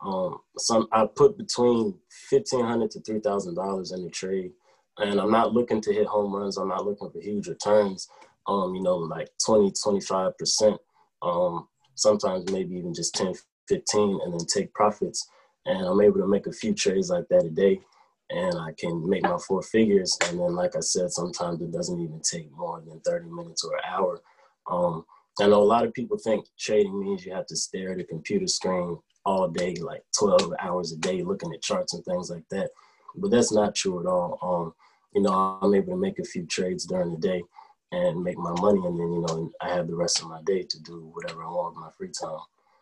I put between $1,500 to $3,000 in the trade, and I'm not looking to hit home runs. I'm not looking for huge returns. Like 20-25%. Sometimes maybe even just 10-15, and then take profits. And I'm able to make a few trades like that a day. And I can make my 4 figures. And then, like I said, sometimes it doesn't even take more than 30 minutes or an hour. I know a lot of people think trading means you have to stare at a computer screen all day, like 12 hours a day, looking at charts and things like that. But that's not true at all. I'm able to make a few trades during the day and make my money. And then, I have the rest of my day to do whatever I want with my free time.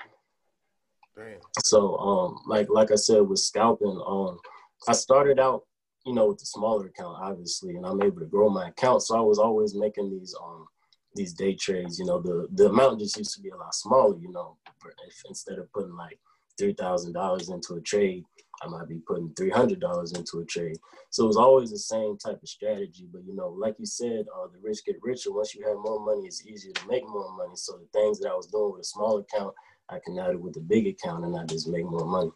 Damn. So, like I said, with scalping, I started out, with the smaller account, obviously, and I'm able to grow my account. So I was always making these day trades. The amount just used to be a lot smaller. If instead of putting like $3,000 into a trade, I might be putting $300 into a trade. So it was always the same type of strategy. But like you said, the rich get richer. Once you have more money, it's easier to make more money. So the things that I was doing with a small account, I can now do with a big account, and I just make more money.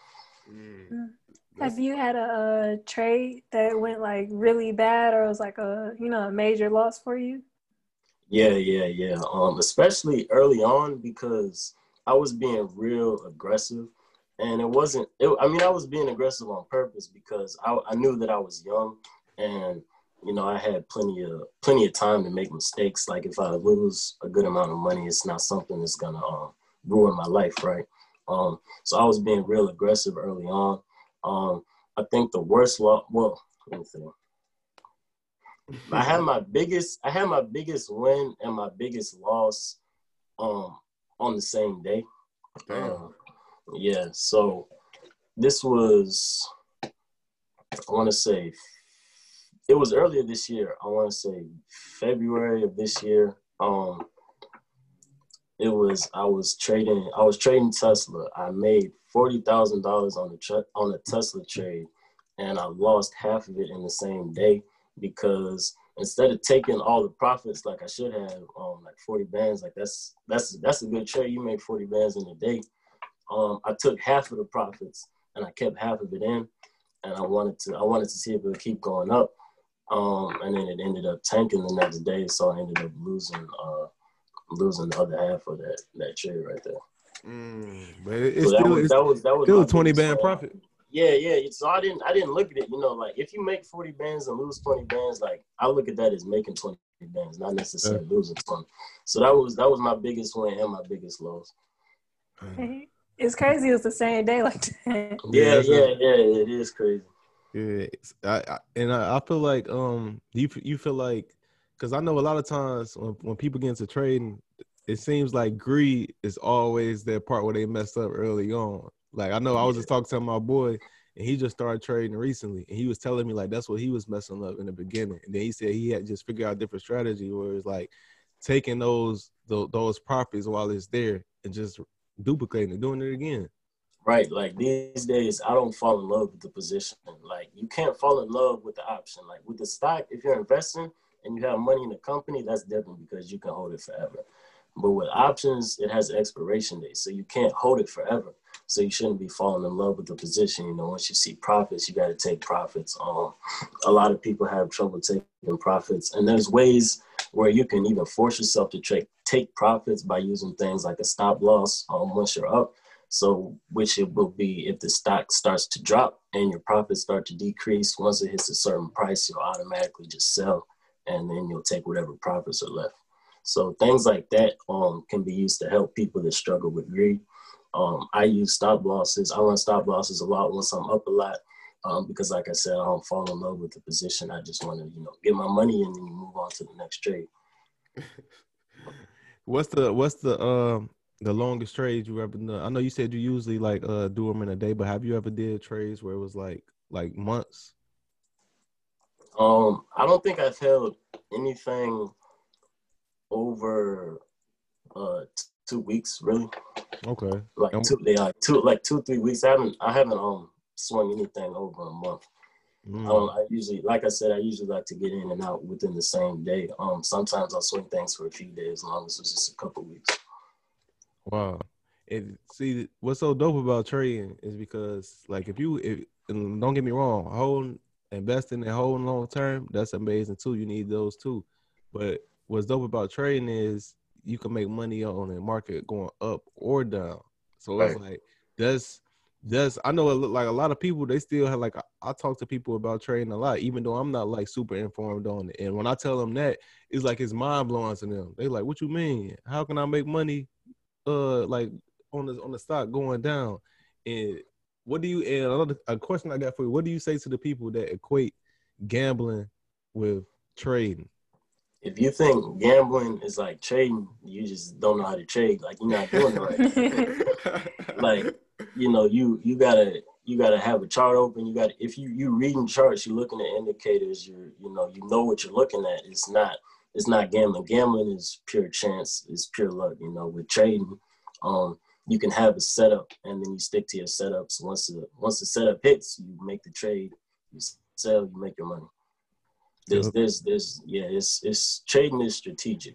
Have you had a trade that went really bad, or was a major loss for you? Yeah. Especially early on, because I was being real aggressive, and I was being aggressive on purpose because I knew that I was young, and you know, I had plenty of time to make mistakes. Like if I lose a good amount of money, it's not something that's gonna ruin my life, right? So I was being real aggressive early on. I think the worst well, let me think. I had my biggest win and my biggest loss on the same day. Yeah, so this was, I want to say, it was earlier this year. I want to say February of this year. I was trading Tesla. I made $40,000 on a Tesla trade, and I lost half of it in the same day because instead of taking all the profits like I should have, like 40 bands, like that's a good trade. You make 40 bands in a day. I took half of the profits and I kept half of it in, and I wanted to see if it would keep going up. And then it ended up tanking the next day, so I ended up losing the other half of that trade right there. But it's So that was still a 20 band profit. Yeah. So I didn't look at it, you know, like if you make 40 bands and lose 20 bands, like I look at that as making 20 bands, not necessarily losing 20. So that was my biggest win and my biggest loss. It's crazy. It's the same day like that. Yeah. It is crazy. Yeah, I feel like you feel like, because I know a lot of times when people get into trading, it seems like greed is always that part where they messed up early on. Like I know I was just talking to my boy, and he just started trading recently, and he was telling me like that's what he was messing up in the beginning, and then he said he had just figured out a different strategy where it's like taking those profits while it's there and just duplicating it, doing it again. Right, like these days, I don't fall in love with the position. Like you can't fall in love with the option. Like with the stock, if you're investing and you have money in the company, that's different because you can hold it forever. But with options, it has an expiration date, so you can't hold it forever. So you shouldn't be falling in love with the position. You know, once you see profits, you got to take profits. A lot of people have trouble taking profits, and there's ways where you can even force yourself to take profits by using things like a stop loss once you're up. So which it will be if the stock starts to drop and your profits start to decrease. Once it hits a certain price, you'll automatically just sell, and then you'll take whatever profits are left. So things like that can be used to help people that struggle with greed. I use stop losses. I run stop losses a lot once I'm up a lot because, like I said, I don't fall in love with the position. I just want to, get my money and then move on to the next trade. What's the longest trade you ever done? I know you said you usually like do them in a day, but have you ever did trades where it was like months? I don't think I've held anything over 2 weeks, really. Okay. Like 2-3 weeks. I haven't swung anything over a month. I usually, like I said, like to get in and out within the same day. Sometimes I'll swing things for a few days, as long as it's just a couple weeks. Wow. And see, what's so dope about trading is because, like, if and don't get me wrong, investing in holding long term, that's amazing too. You need those too. But what's dope about trading is you can make money on the market going up or down. So It's like that's I know like a lot of people, they still have, like, I talk to people about trading a lot, even though I'm not like super informed on it. And when I tell them that, it's like it's mind blowing to them. They like, what you mean? How can I make money like on the stock going down? And a question I got for you, what do you say to the people that equate gambling with trading? If you think gambling is like trading, you just don't know how to trade. Like, you're not doing it right. Like, you gotta have a chart open. If you reading charts, you're looking at indicators. You know what you're looking at. It's not gambling. Gambling is pure chance. It's pure luck. With trading, you can have a setup and then you stick to your setups. Once the setup hits, you make the trade. You sell. You make your money. It's trading is strategic.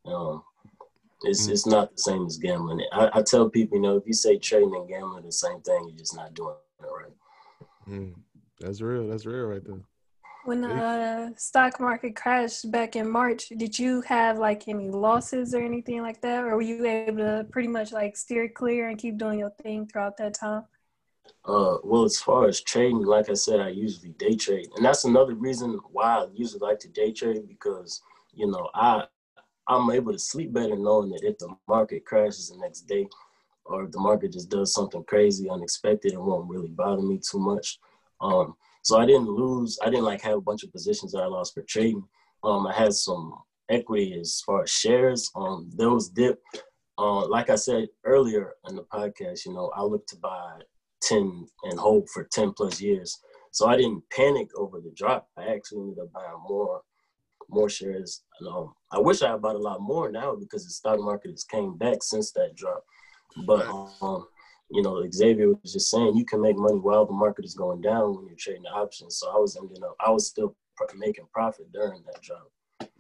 It's not the same as gambling. I tell people, if you say trading and gambling the same thing, you're just not doing it right. That's real. That's real right there. When the stock market crashed back in March, did you have like any losses or anything like that? Or were you able to pretty much like steer clear and keep doing your thing throughout that time? Well, as far as trading, like I said, I usually day trade, and that's another reason why I usually like to day trade because I'm able to sleep better knowing that if the market crashes the next day, or if the market just does something crazy, unexpected, it won't really bother me too much. So I didn't lose. I didn't like have a bunch of positions that I lost for trading. I had some equity as far as shares. Those dip. Like I said earlier in the podcast, I look to buy 10 and hold for 10 plus years. So I didn't panic over the drop. I actually ended up buying more shares. I wish I had bought a lot more now because the stock market has came back since that drop. But Xavier was just saying you can make money while the market is going down when you're trading the options. So I was still making profit during that drop.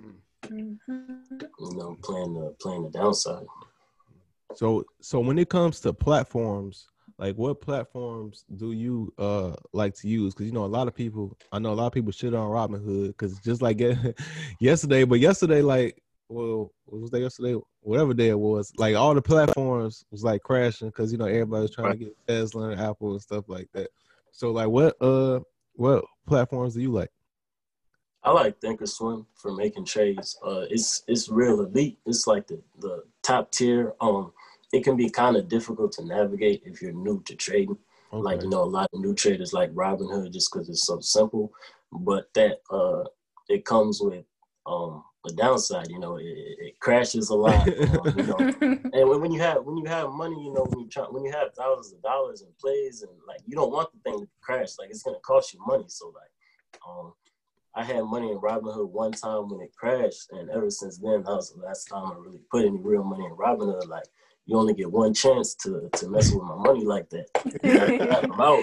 Playing the downside. So when it comes to platforms, like what platforms do you like to use? Because I know a lot of people shit on Robinhood because just like yesterday, like, well, what was that yesterday? Whatever day it was, like all the platforms was like crashing because everybody was trying to get Tesla and Apple and stuff like that. So like what platforms do you like? I like Thinkorswim for making trades. It's real elite. It's like the top tier. It can be kind of difficult to navigate if you're new to trading. Okay. Like, a lot of new traders like Robinhood just because it's so simple. But that it comes with a downside. It crashes a lot. And when you have money, when you have thousands of dollars in plays and like you don't want the thing to crash. Like it's gonna cost you money. So like I had money in Robinhood one time when it crashed, and ever since then, that was the last time I really put any real money in Robinhood. Like, you only get one chance to mess with my money like that. I'm out.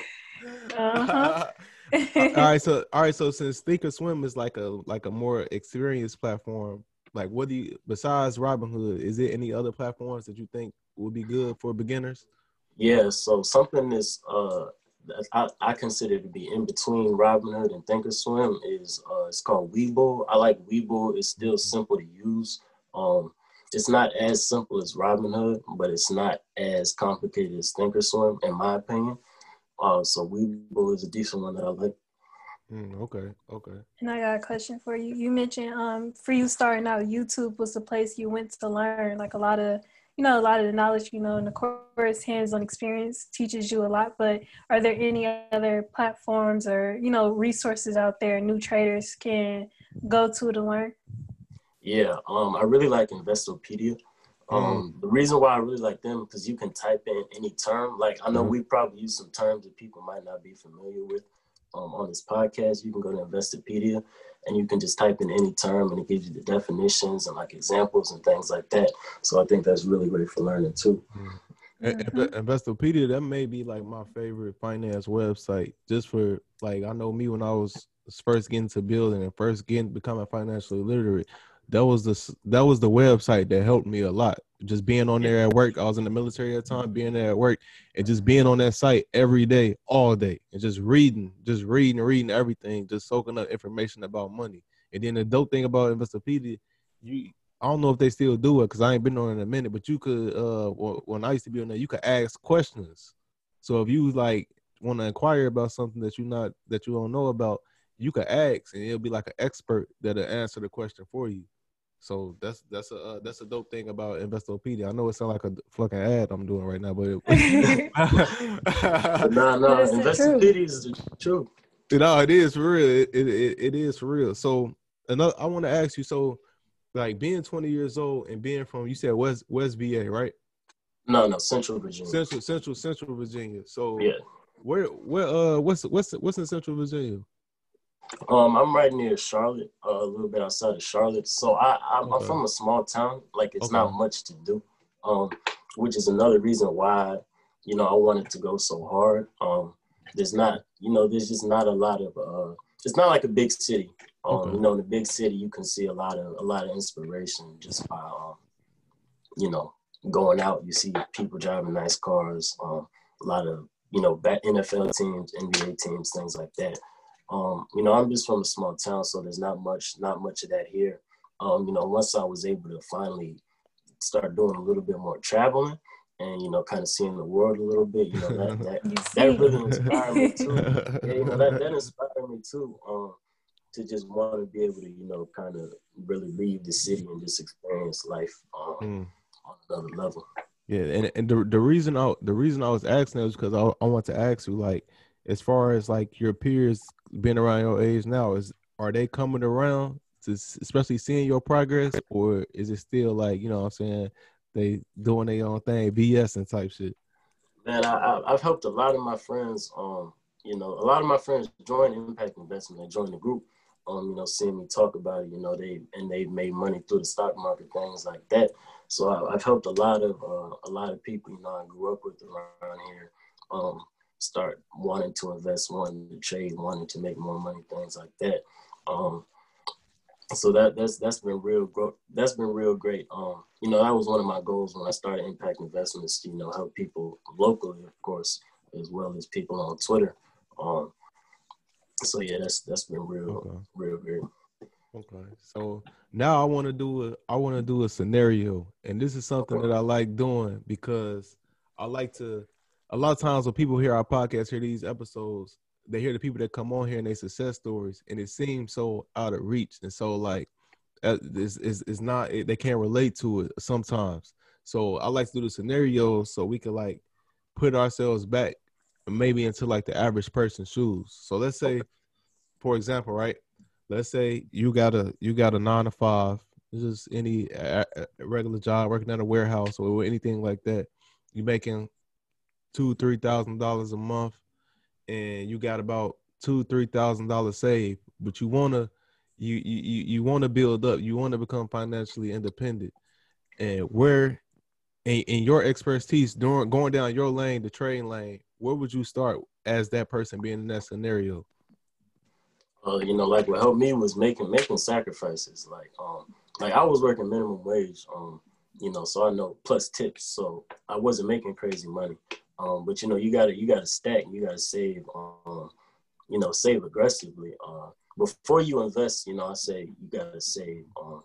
All right. So since Thinkorswim is like a more experienced platform, like what do you, besides Robinhood, is there any other platforms that you think would be good for beginners? Yeah. So something that's I consider to be in between Robinhood and Thinkorswim is it's called Webull. I like Webull. It's still simple to use. It's not as simple as Robinhood, but it's not as complicated as Thinkorswim, in my opinion. So Webull is a decent one that I like. Okay. And I got a question for you. You mentioned for you starting out, YouTube was the place you went to learn like a lot of the knowledge, and of course, hands-on experience teaches you a lot, but are there any other platforms or, resources out there new traders can go to learn? Yeah, I really like Investopedia. The reason why I really like them because you can type in any term. Like I know we probably use some terms that people might not be familiar with on this podcast. You can go to Investopedia and you can just type in any term and it gives you the definitions and like examples and things like that. So I think that's really great for learning too. Investopedia, that may be like my favorite finance website just for like, I know me when I was first getting to building and becoming financially literate, that was the website that helped me a lot. Just being on there at work. I was in the military at the time, being there at work and just being on that site every day, all day, and just reading everything, just soaking up information about money. And then the dope thing about Investopedia, I don't know if they still do it because I ain't been on it in a minute, but you could, when I used to be on there, you could ask questions. So if you like want to inquire about something that you don't know about, you could ask and it'll be like an expert that'll answer the question for you. So that's a dope thing about Investopedia. I know it sounds like a fucking ad I'm doing right now, but no, Investopedia is the truth. No, it is for real. It is for real. So I want to ask you. So, like being 20 years old and being from, you said West VA, right? No, Central Virginia. Central Virginia. So yeah, what's in Central Virginia? I'm right near Charlotte, a little bit outside of Charlotte. So I'm from a small town. Like it's not much to do, which is another reason why, I wanted to go so hard. There's just not a lot of, it's not like a big city. In the big city, you can see a lot of inspiration just by, going out. You see people driving nice cars, a lot of, NFL teams, NBA teams, things like that. I'm just from a small town, so there's not much of that here. Once I was able to finally start doing a little bit more traveling, and, you know, kind of seeing the world a little bit, you know, that see. really inspired me too. Yeah, you know, that inspired me too, to just want to be able to, you know, kind of really leave the city and just experience life on another level. Yeah, and the reason I was asking that was because I want to ask you, like, as far as like your peers being around your age now, are they coming around to especially seeing your progress, or is it still like, you know what I'm saying, they doing their own thing, BS and type shit? Man, I've helped a lot of my friends. You know, a lot of my friends join Impact Investment. They join the group. You know, seeing me talk about it. You know, they've made money through the stock market, things like that. So I've helped a lot of people. You know, I grew up with around here. Start wanting to invest, wanting to trade, wanting to make more money, things like that. So that's been real. That's been real great. You know, that was one of my goals when I started Impact Investments. You know, help people locally, of course, as well as people on Twitter. So yeah, that's been real great. Okay. So now I want to do a scenario, and this is something that I like doing because I like to. A lot of times when people hear our podcast, hear these episodes, they hear the people that come on here and their success stories, and it seems so out of reach, and so like it's not, they can't relate to it sometimes. So I like to do the scenarios so we can like put ourselves back maybe into like the average person's shoes. So let's say, for example, right? Let's say you got a 9 to 5, just any regular job, working at a warehouse or anything like that. You making $2,000-3,000 a month, and you got about $2,000-3,000 saved, but you wanna build up, you want to become financially independent, and where in your expertise going down your lane, the trading lane, where would you start as that person being in that scenario? You know, like what helped me was making sacrifices. Like I was working minimum wage. You know, so I know plus tips. So I wasn't making crazy money. But you know, you gotta stack. You gotta save. You know, save aggressively. Before you invest, you know, I say you gotta save.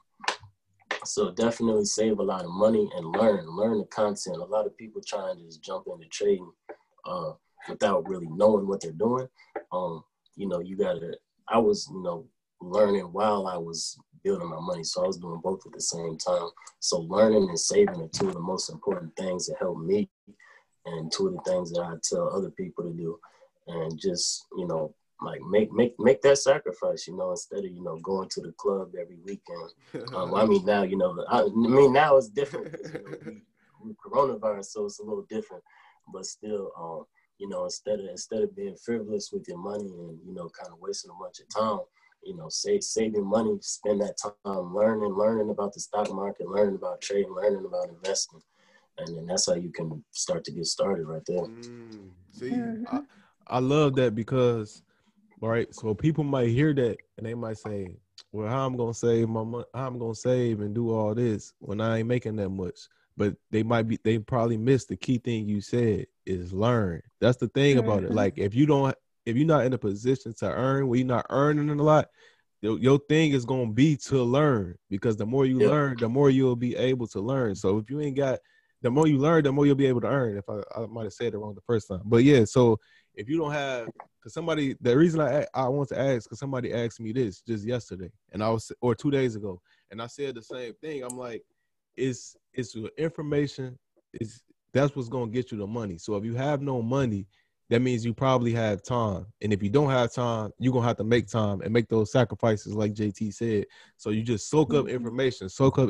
So definitely save a lot of money and learn the content. A lot of people trying to just jump into trading without really knowing what they're doing. You know, I was, you know, learning while I was building my money. So I was doing both at the same time. So learning and saving are two of the most important things that help me, and two of the things that I tell other people to do. And just, you know, like make that sacrifice, you know, instead of, you know, going to the club every weekend. I mean, now, you know, now it's different because, you know, we coronavirus, so it's a little different, but still, you know, instead of being frivolous with your money and, you know, kind of wasting a bunch of time, you know, save your money, spend that time learning about the stock market, learning about trading, learning about investing. And then that's how you can start to get started right there. See, I love that because, right, so people might hear that and they might say, well, how I'm going to save my money, how I'm going to save and do all this when I ain't making that much. But they probably missed the key thing you said is learn. That's the thing about it. Like if you're not in a position to earn, where you're not earning a lot, your thing is going to be to learn, because the more you learn, the more you'll be able to learn. So if you ain't got, the more you learn, the more you'll be able to earn. If I might have said it wrong the first time, but yeah. So if you don't have, because the reason I want to ask, because somebody asked me this just yesterday, or 2 days ago, and I said the same thing. I'm like, it's information, that's what's gonna get you the money. So if you have no money, that means you probably have time. And if you don't have time, you're gonna have to make time and make those sacrifices, like JT said. So you just soak up information.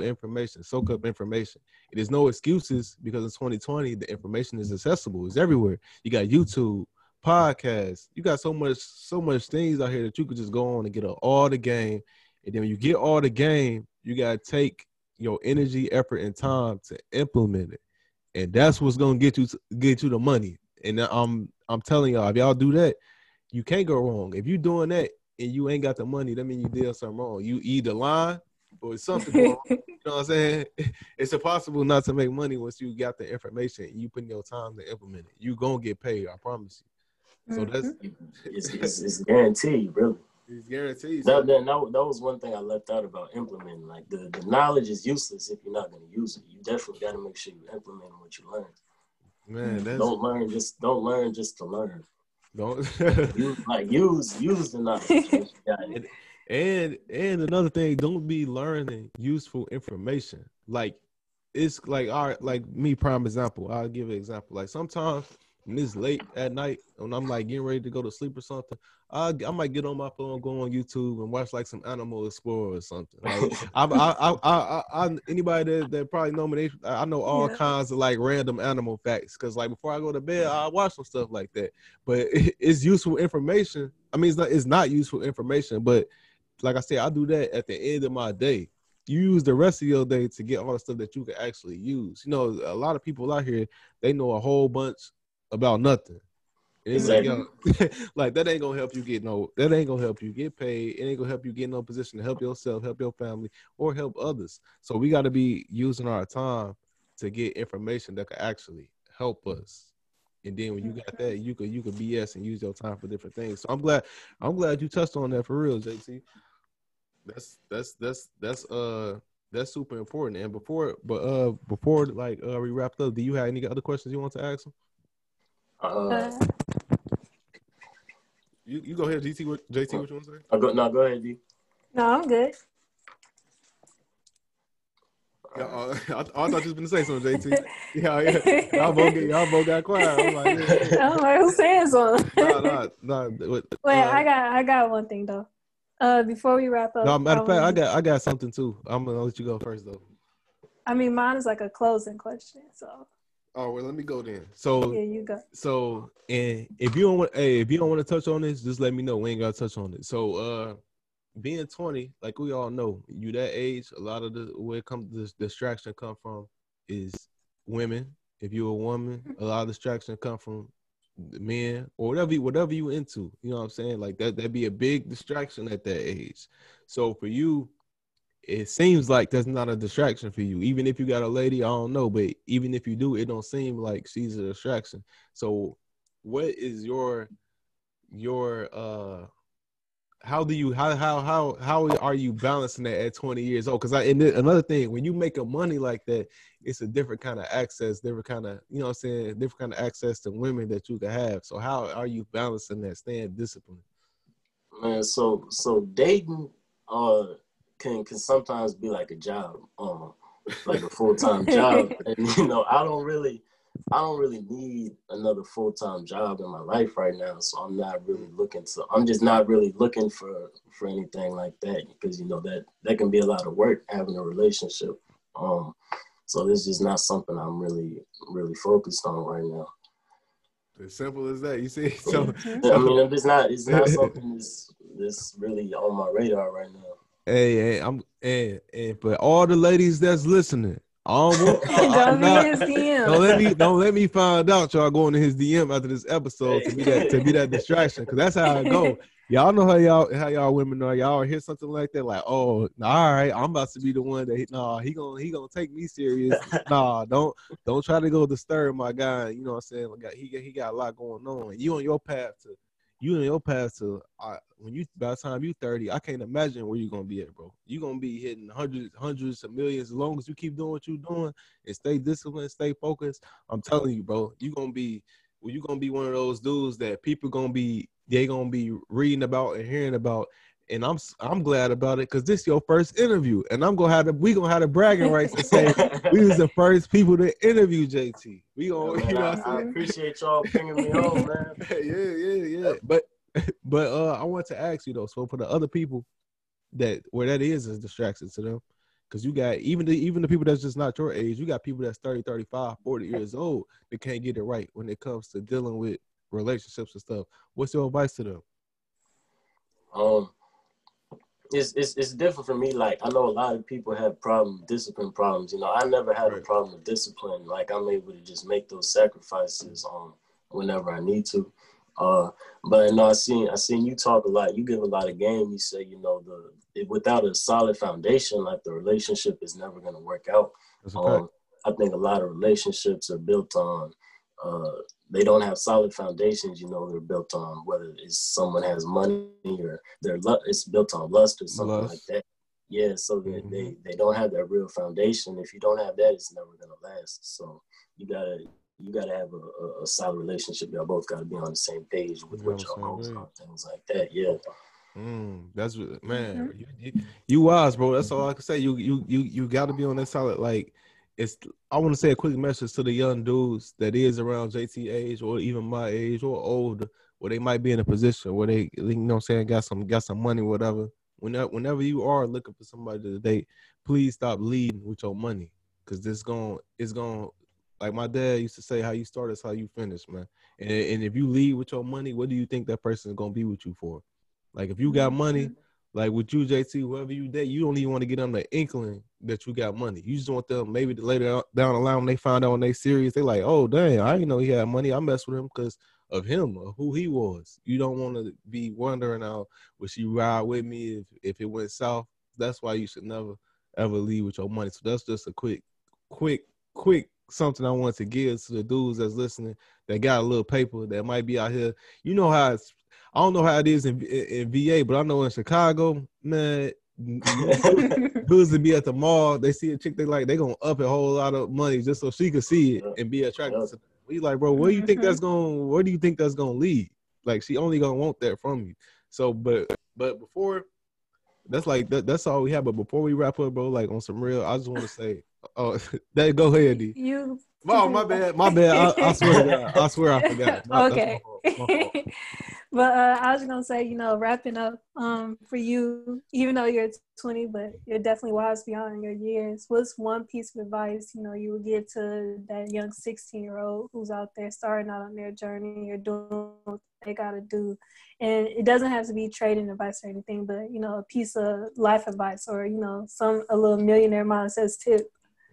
It is no excuses, because in 2020, the information is accessible. It's everywhere. You got YouTube, podcasts. You got so much things out here that you could just go on and get all the game. And then when you get all the game, you gotta take your energy, effort, and time to implement it. And that's what's gonna get you the money. And I'm telling y'all, if y'all do that, you can't go wrong. If you're doing that and you ain't got the money, that means you did something wrong. You either lying or something wrong. You know what I'm saying? It's impossible not to make money once you got the information and you putting your time to implement it. You gonna get paid, I promise you. So that's it's guaranteed, really. It's guaranteed. That was one thing I left out about implementing. Like the knowledge is useless if you're not gonna use it. You definitely got to make sure you implement what you learn. Man, that's Don't learn just to learn. don't. Use the knowledge. And another thing, don't be learning useful information. Like it's like like me, prime example. I'll give an example. Like sometimes when it's late at night when I'm like getting ready to go to sleep or something, I might get on my phone, go on YouTube and watch like some Animal Explorer or something. Like I anybody that probably know me, I know all kinds of like random animal facts because like before I go to bed, I watch some stuff like that. But it's useful information. I mean, it's not useful information, but like I said, I do that at the end of my day. You use the rest of your day to get all the stuff that you can actually use. You know, a lot of people out here, they know a whole bunch about nothing. And it's like, yo, like that ain't gonna help you get paid. It ain't gonna help you get in no position to help yourself, help your family, or help others. So we gotta be using our time to get information that can actually help us. And then when you got that, you could BS and use your time for different things. So I'm glad you touched on that for real, JT. That's super important. And before like we wrapped up, do you have any other questions you want to ask him? You go ahead, JT. What you want to say? Go ahead, D. No, I'm good. Yeah, I thought you was gonna say something, JT. Yeah. Y'all both got quiet. I'm like, yeah. I'm like, who's saying something? Nah. Wait, I got one thing though. Before we wrap up. No, matter of fact, I got something too. I'm gonna let you go first though. I mean, mine is like a closing question. So. Oh well, let me go then. So yeah, you go. So, and if you don't want to touch on this, just let me know. We ain't gotta touch on it. So, being 20, like we all know, you that age, a lot of where it comes this distraction come from is women. If you're a woman, a lot of distraction come from men or whatever you into. You know what I'm saying? Like that'd be a big distraction at that age. So for you, it seems like that's not a distraction for you. Even if you got a lady, I don't know, but even if you do, it don't seem like she's a distraction. So what is your how are you balancing that at 20 years old? Because another thing, when you make a money like that, it's a different kind of access, different kind of, you know what I'm saying, different kind of access to women that you can have. So how are you balancing that, staying disciplined? Man, so dating can sometimes be like a job, like a full-time job. And you know, I don't really need another full-time job in my life right now. So I'm just not really looking for anything like that, because you know that can be a lot of work having a relationship. So this is just not something I'm really focused on right now. As simple as that, you see. So I mean, it's not something that's really on my radar right now. Hey, but all the ladies that's listening, don't let me find out y'all going to his DM after this episode to be that distraction, because that's how it go. Y'all know how y'all women are. Y'all hear something like that, like, oh, all right, I'm about to be the one that he gonna take me serious. Nah, don't try to go disturb my guy. You know what I'm saying? Like, he got a lot going on. You on your path to when you by the time you 30, I can't imagine where you're gonna be at, bro. You're gonna be hitting hundreds of millions as long as you keep doing what you're doing and stay disciplined, stay focused. I'm telling you, bro, you're gonna be one of those dudes that people gonna be reading about and hearing about. And I'm glad about it, because this is your first interview, and we gonna have the bragging rights to say we was the first people to interview JT. We gonna, you know, I appreciate y'all bringing me on, man. Yeah. But I want to ask you though, so for the other people where that is a distraction to them, because you got even the people that's just not your age, you got people that's 30, 35, 40 years old that can't get it right when it comes to dealing with relationships and stuff. What's your advice to them? It's different for me. Like, I know a lot of people have discipline problems. You know, I never had a problem with discipline. Like, I'm able to just make those sacrifices whenever I need to. But you know, I seen you talk a lot. You give a lot of game. You say, you know, without a solid foundation, like, the relationship is never going to work out. I think a lot of relationships are built on they don't have solid foundations. You know, they're built on whether it's someone has money or it's built on lust or something like that. Yeah, so they don't have that real foundation. If you don't have that, it's never gonna last. So you gotta you got to have a solid relationship. Y'all both got to be on the same page with what your goals are, things like that. Yeah. That's what, man. You wise, bro. That's all I can say. You got to be on that solid. Like, I want to say a quick message to the young dudes that is around JT age or even my age or older, where they might be in a position where they, you know what I'm saying, got some money, whatever. Whenever you are looking for somebody to date, please stop leading with your money, because it's going, like my dad used to say, how you start is how you finish, man. And if you lead with your money, what do you think that person is going to be with you for? Like, if you got money, like with you, JT, whoever you date, you don't even want to get them the inkling that you got money. You just want them maybe later down the line when they find out when they serious, they like, oh, dang, I didn't know he had money. I messed with him because of him or who he was. You don't want to be wondering out, would she ride with me if it went south? That's why you should never, ever leave with your money. So that's just a quick something I want to give to the dudes that's listening that got a little paper that might be out here. You know how I don't know how it is in VA, but I know in Chicago, man, dudes to be at the mall, they see a chick they like, they gonna up a whole lot of money just so she could see it and be attracted to them. We like, bro, where do you think that's gonna lead? Like, she only gonna want that from you. So, but before, that's all we have. But before we wrap up, bro, like on some real, I just want to say, go ahead, D. Oh, my bad. I swear to God. I swear I forgot. Okay. My fault. But I was going to say, wrapping up for you, even though you're 20, but you're definitely wise beyond your years, what's one piece of advice, you would give to that young 16-year-old who's out there starting out on their journey or doing what they got to do? And it doesn't have to be trading advice or anything, but, a piece of life advice or, a little millionaire mindset tip.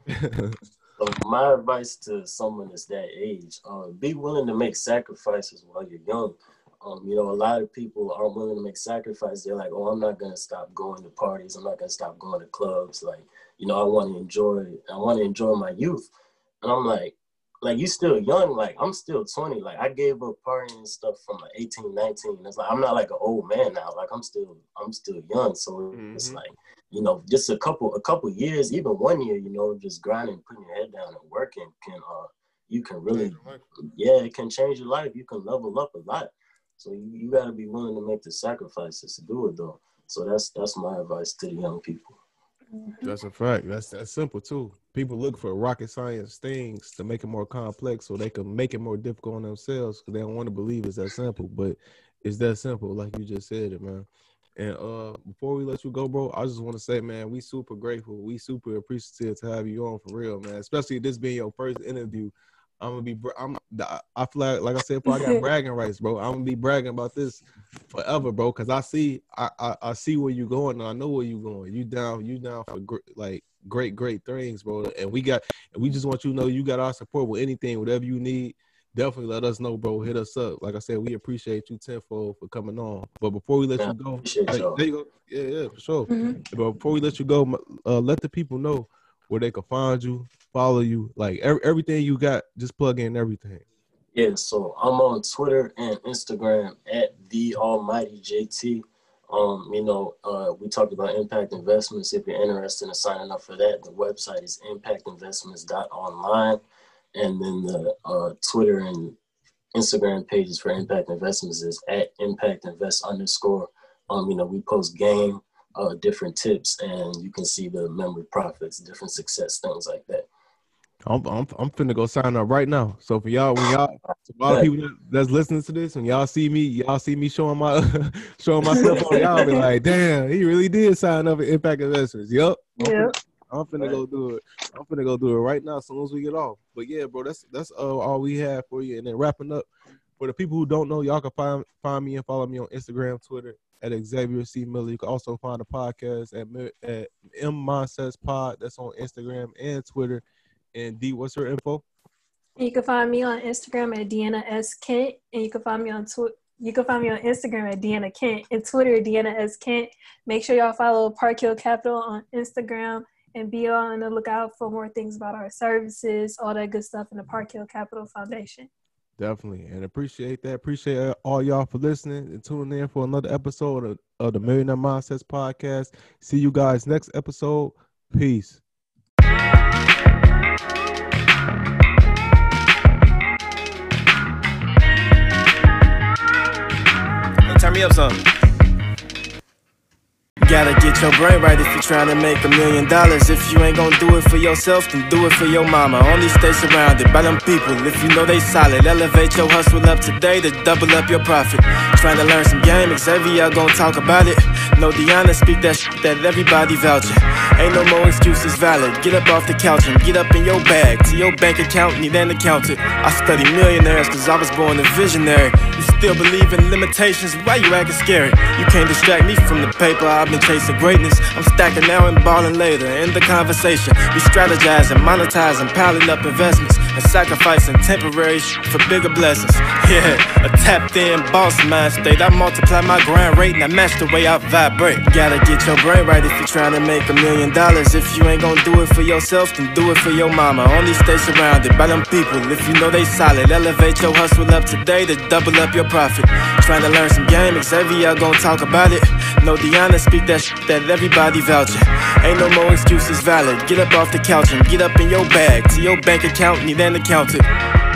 So my advice to someone that's that age, be willing to make sacrifices while you're young. A lot of people aren't willing to make sacrifices. They're like, oh, I'm not going to stop going to parties. I'm not going to stop going to clubs. Like, I want to enjoy my youth. And I'm like, you still young. Like, I'm still 20. Like, I gave up partying and stuff from like 18, 19. It's like, I'm not like an old man now. Like, I'm still young. So it's like, just a couple years, even 1 year, just grinding, putting your head down and working you can really, it can change your life. You can level up a lot. So you got to be willing to make the sacrifices to do it, though. So that's my advice to the young people. That's a fact. That's simple too. People look for rocket science things to make it more complex so they can make it more difficult on themselves because they don't want to believe it's that simple. But it's that simple, like you just said it, man. And before we let you go, bro, I just want to say, man, we super grateful. We super appreciative to have you on for real, man. Especially this being your first interview. I feel like I said, before, I got bragging rights, bro. I'm gonna be bragging about this forever, bro, because I see where you're going, and I know where you're going. You down for great things, bro. And we just want you to know you got our support with anything, whatever you need. Definitely let us know, bro. Hit us up. Like I said, we appreciate you tenfold for coming on. But before we let you go, there you go. Yeah, for sure. But before we let you go, let the people know where they can find you, follow you, like everything you got, just plug in everything. Yeah, so I'm on Twitter and Instagram at TheAlmightyJT. We talked about impact investments. If you're interested in signing up for that, the website is impactinvestments.online. And then the Twitter and Instagram pages for Impact Investments is at impactinvest_. We post game, different tips, and you can see the member profits, different success, things like that. I'm finna go sign up right now. So for y'all, a lot of people that's listening to this, when y'all see me showing myself on, y'all be like, damn, he really did sign up at Impact Investments. Yep. I'm finna go do it. I'm finna go do it right now as soon as we get off. But yeah, bro, that's all we have for you. And then wrapping up, for the people who don't know, y'all can find me and follow me on Instagram, Twitter at Xavier C. Miller. You can also find the podcast at M Mindsets Pod. That's on Instagram and Twitter. And D, what's her info? You can find me on Instagram at Deanna S. Kent, and you can find me on Instagram at Deanna Kent and Twitter at Deanna S. Kent. Make sure y'all follow Park Hill Capital on Instagram and be on the lookout for more things about our services, all that good stuff in the Park Hill Capital Foundation. Definitely. And appreciate that. Appreciate all y'all for listening and tuning in for another episode of the Millionaire Mindsets Podcast. See you guys next episode. Peace. Turn me up some. Gotta get your brain right if you're trying to make $1 million. If you ain't gonna do it for yourself, then do it for your mama. Only stay surrounded by them people if you know they solid. Elevate your hustle up today to double up your profit. Trying to learn some game, Xavier gon' talk about it. No Deanna, speak that shit that everybody vouching. Ain't no more excuses valid. Get up off the couch and get up in your bag. To your bank account, need an accountant. I study millionaires cause I was born a visionary. You still believe in limitations, why you acting scary? You can't distract me from the paper, I've been chasing greatness. I'm stacking now and balling later. In the conversation, we strategizing, monetizing, piling up investments, and sacrificing temporary shit for bigger blessings. Yeah, a tapped in boss mind state. I multiply my grind rate and I match the way I vibrate. Gotta get your brain right if you're trying to make $1 million. If you ain't gonna do it for yourself, then do it for your mama. Only stay surrounded by them people if you know they solid. Elevate your hustle up today to double up your profit. Trying to learn some game, Xavier gon' talk about it. No Deanna, speak that shit that everybody vouching. Ain't no more excuses valid. Get up off the couch and get up in your bag. To your bank account, need an accountant.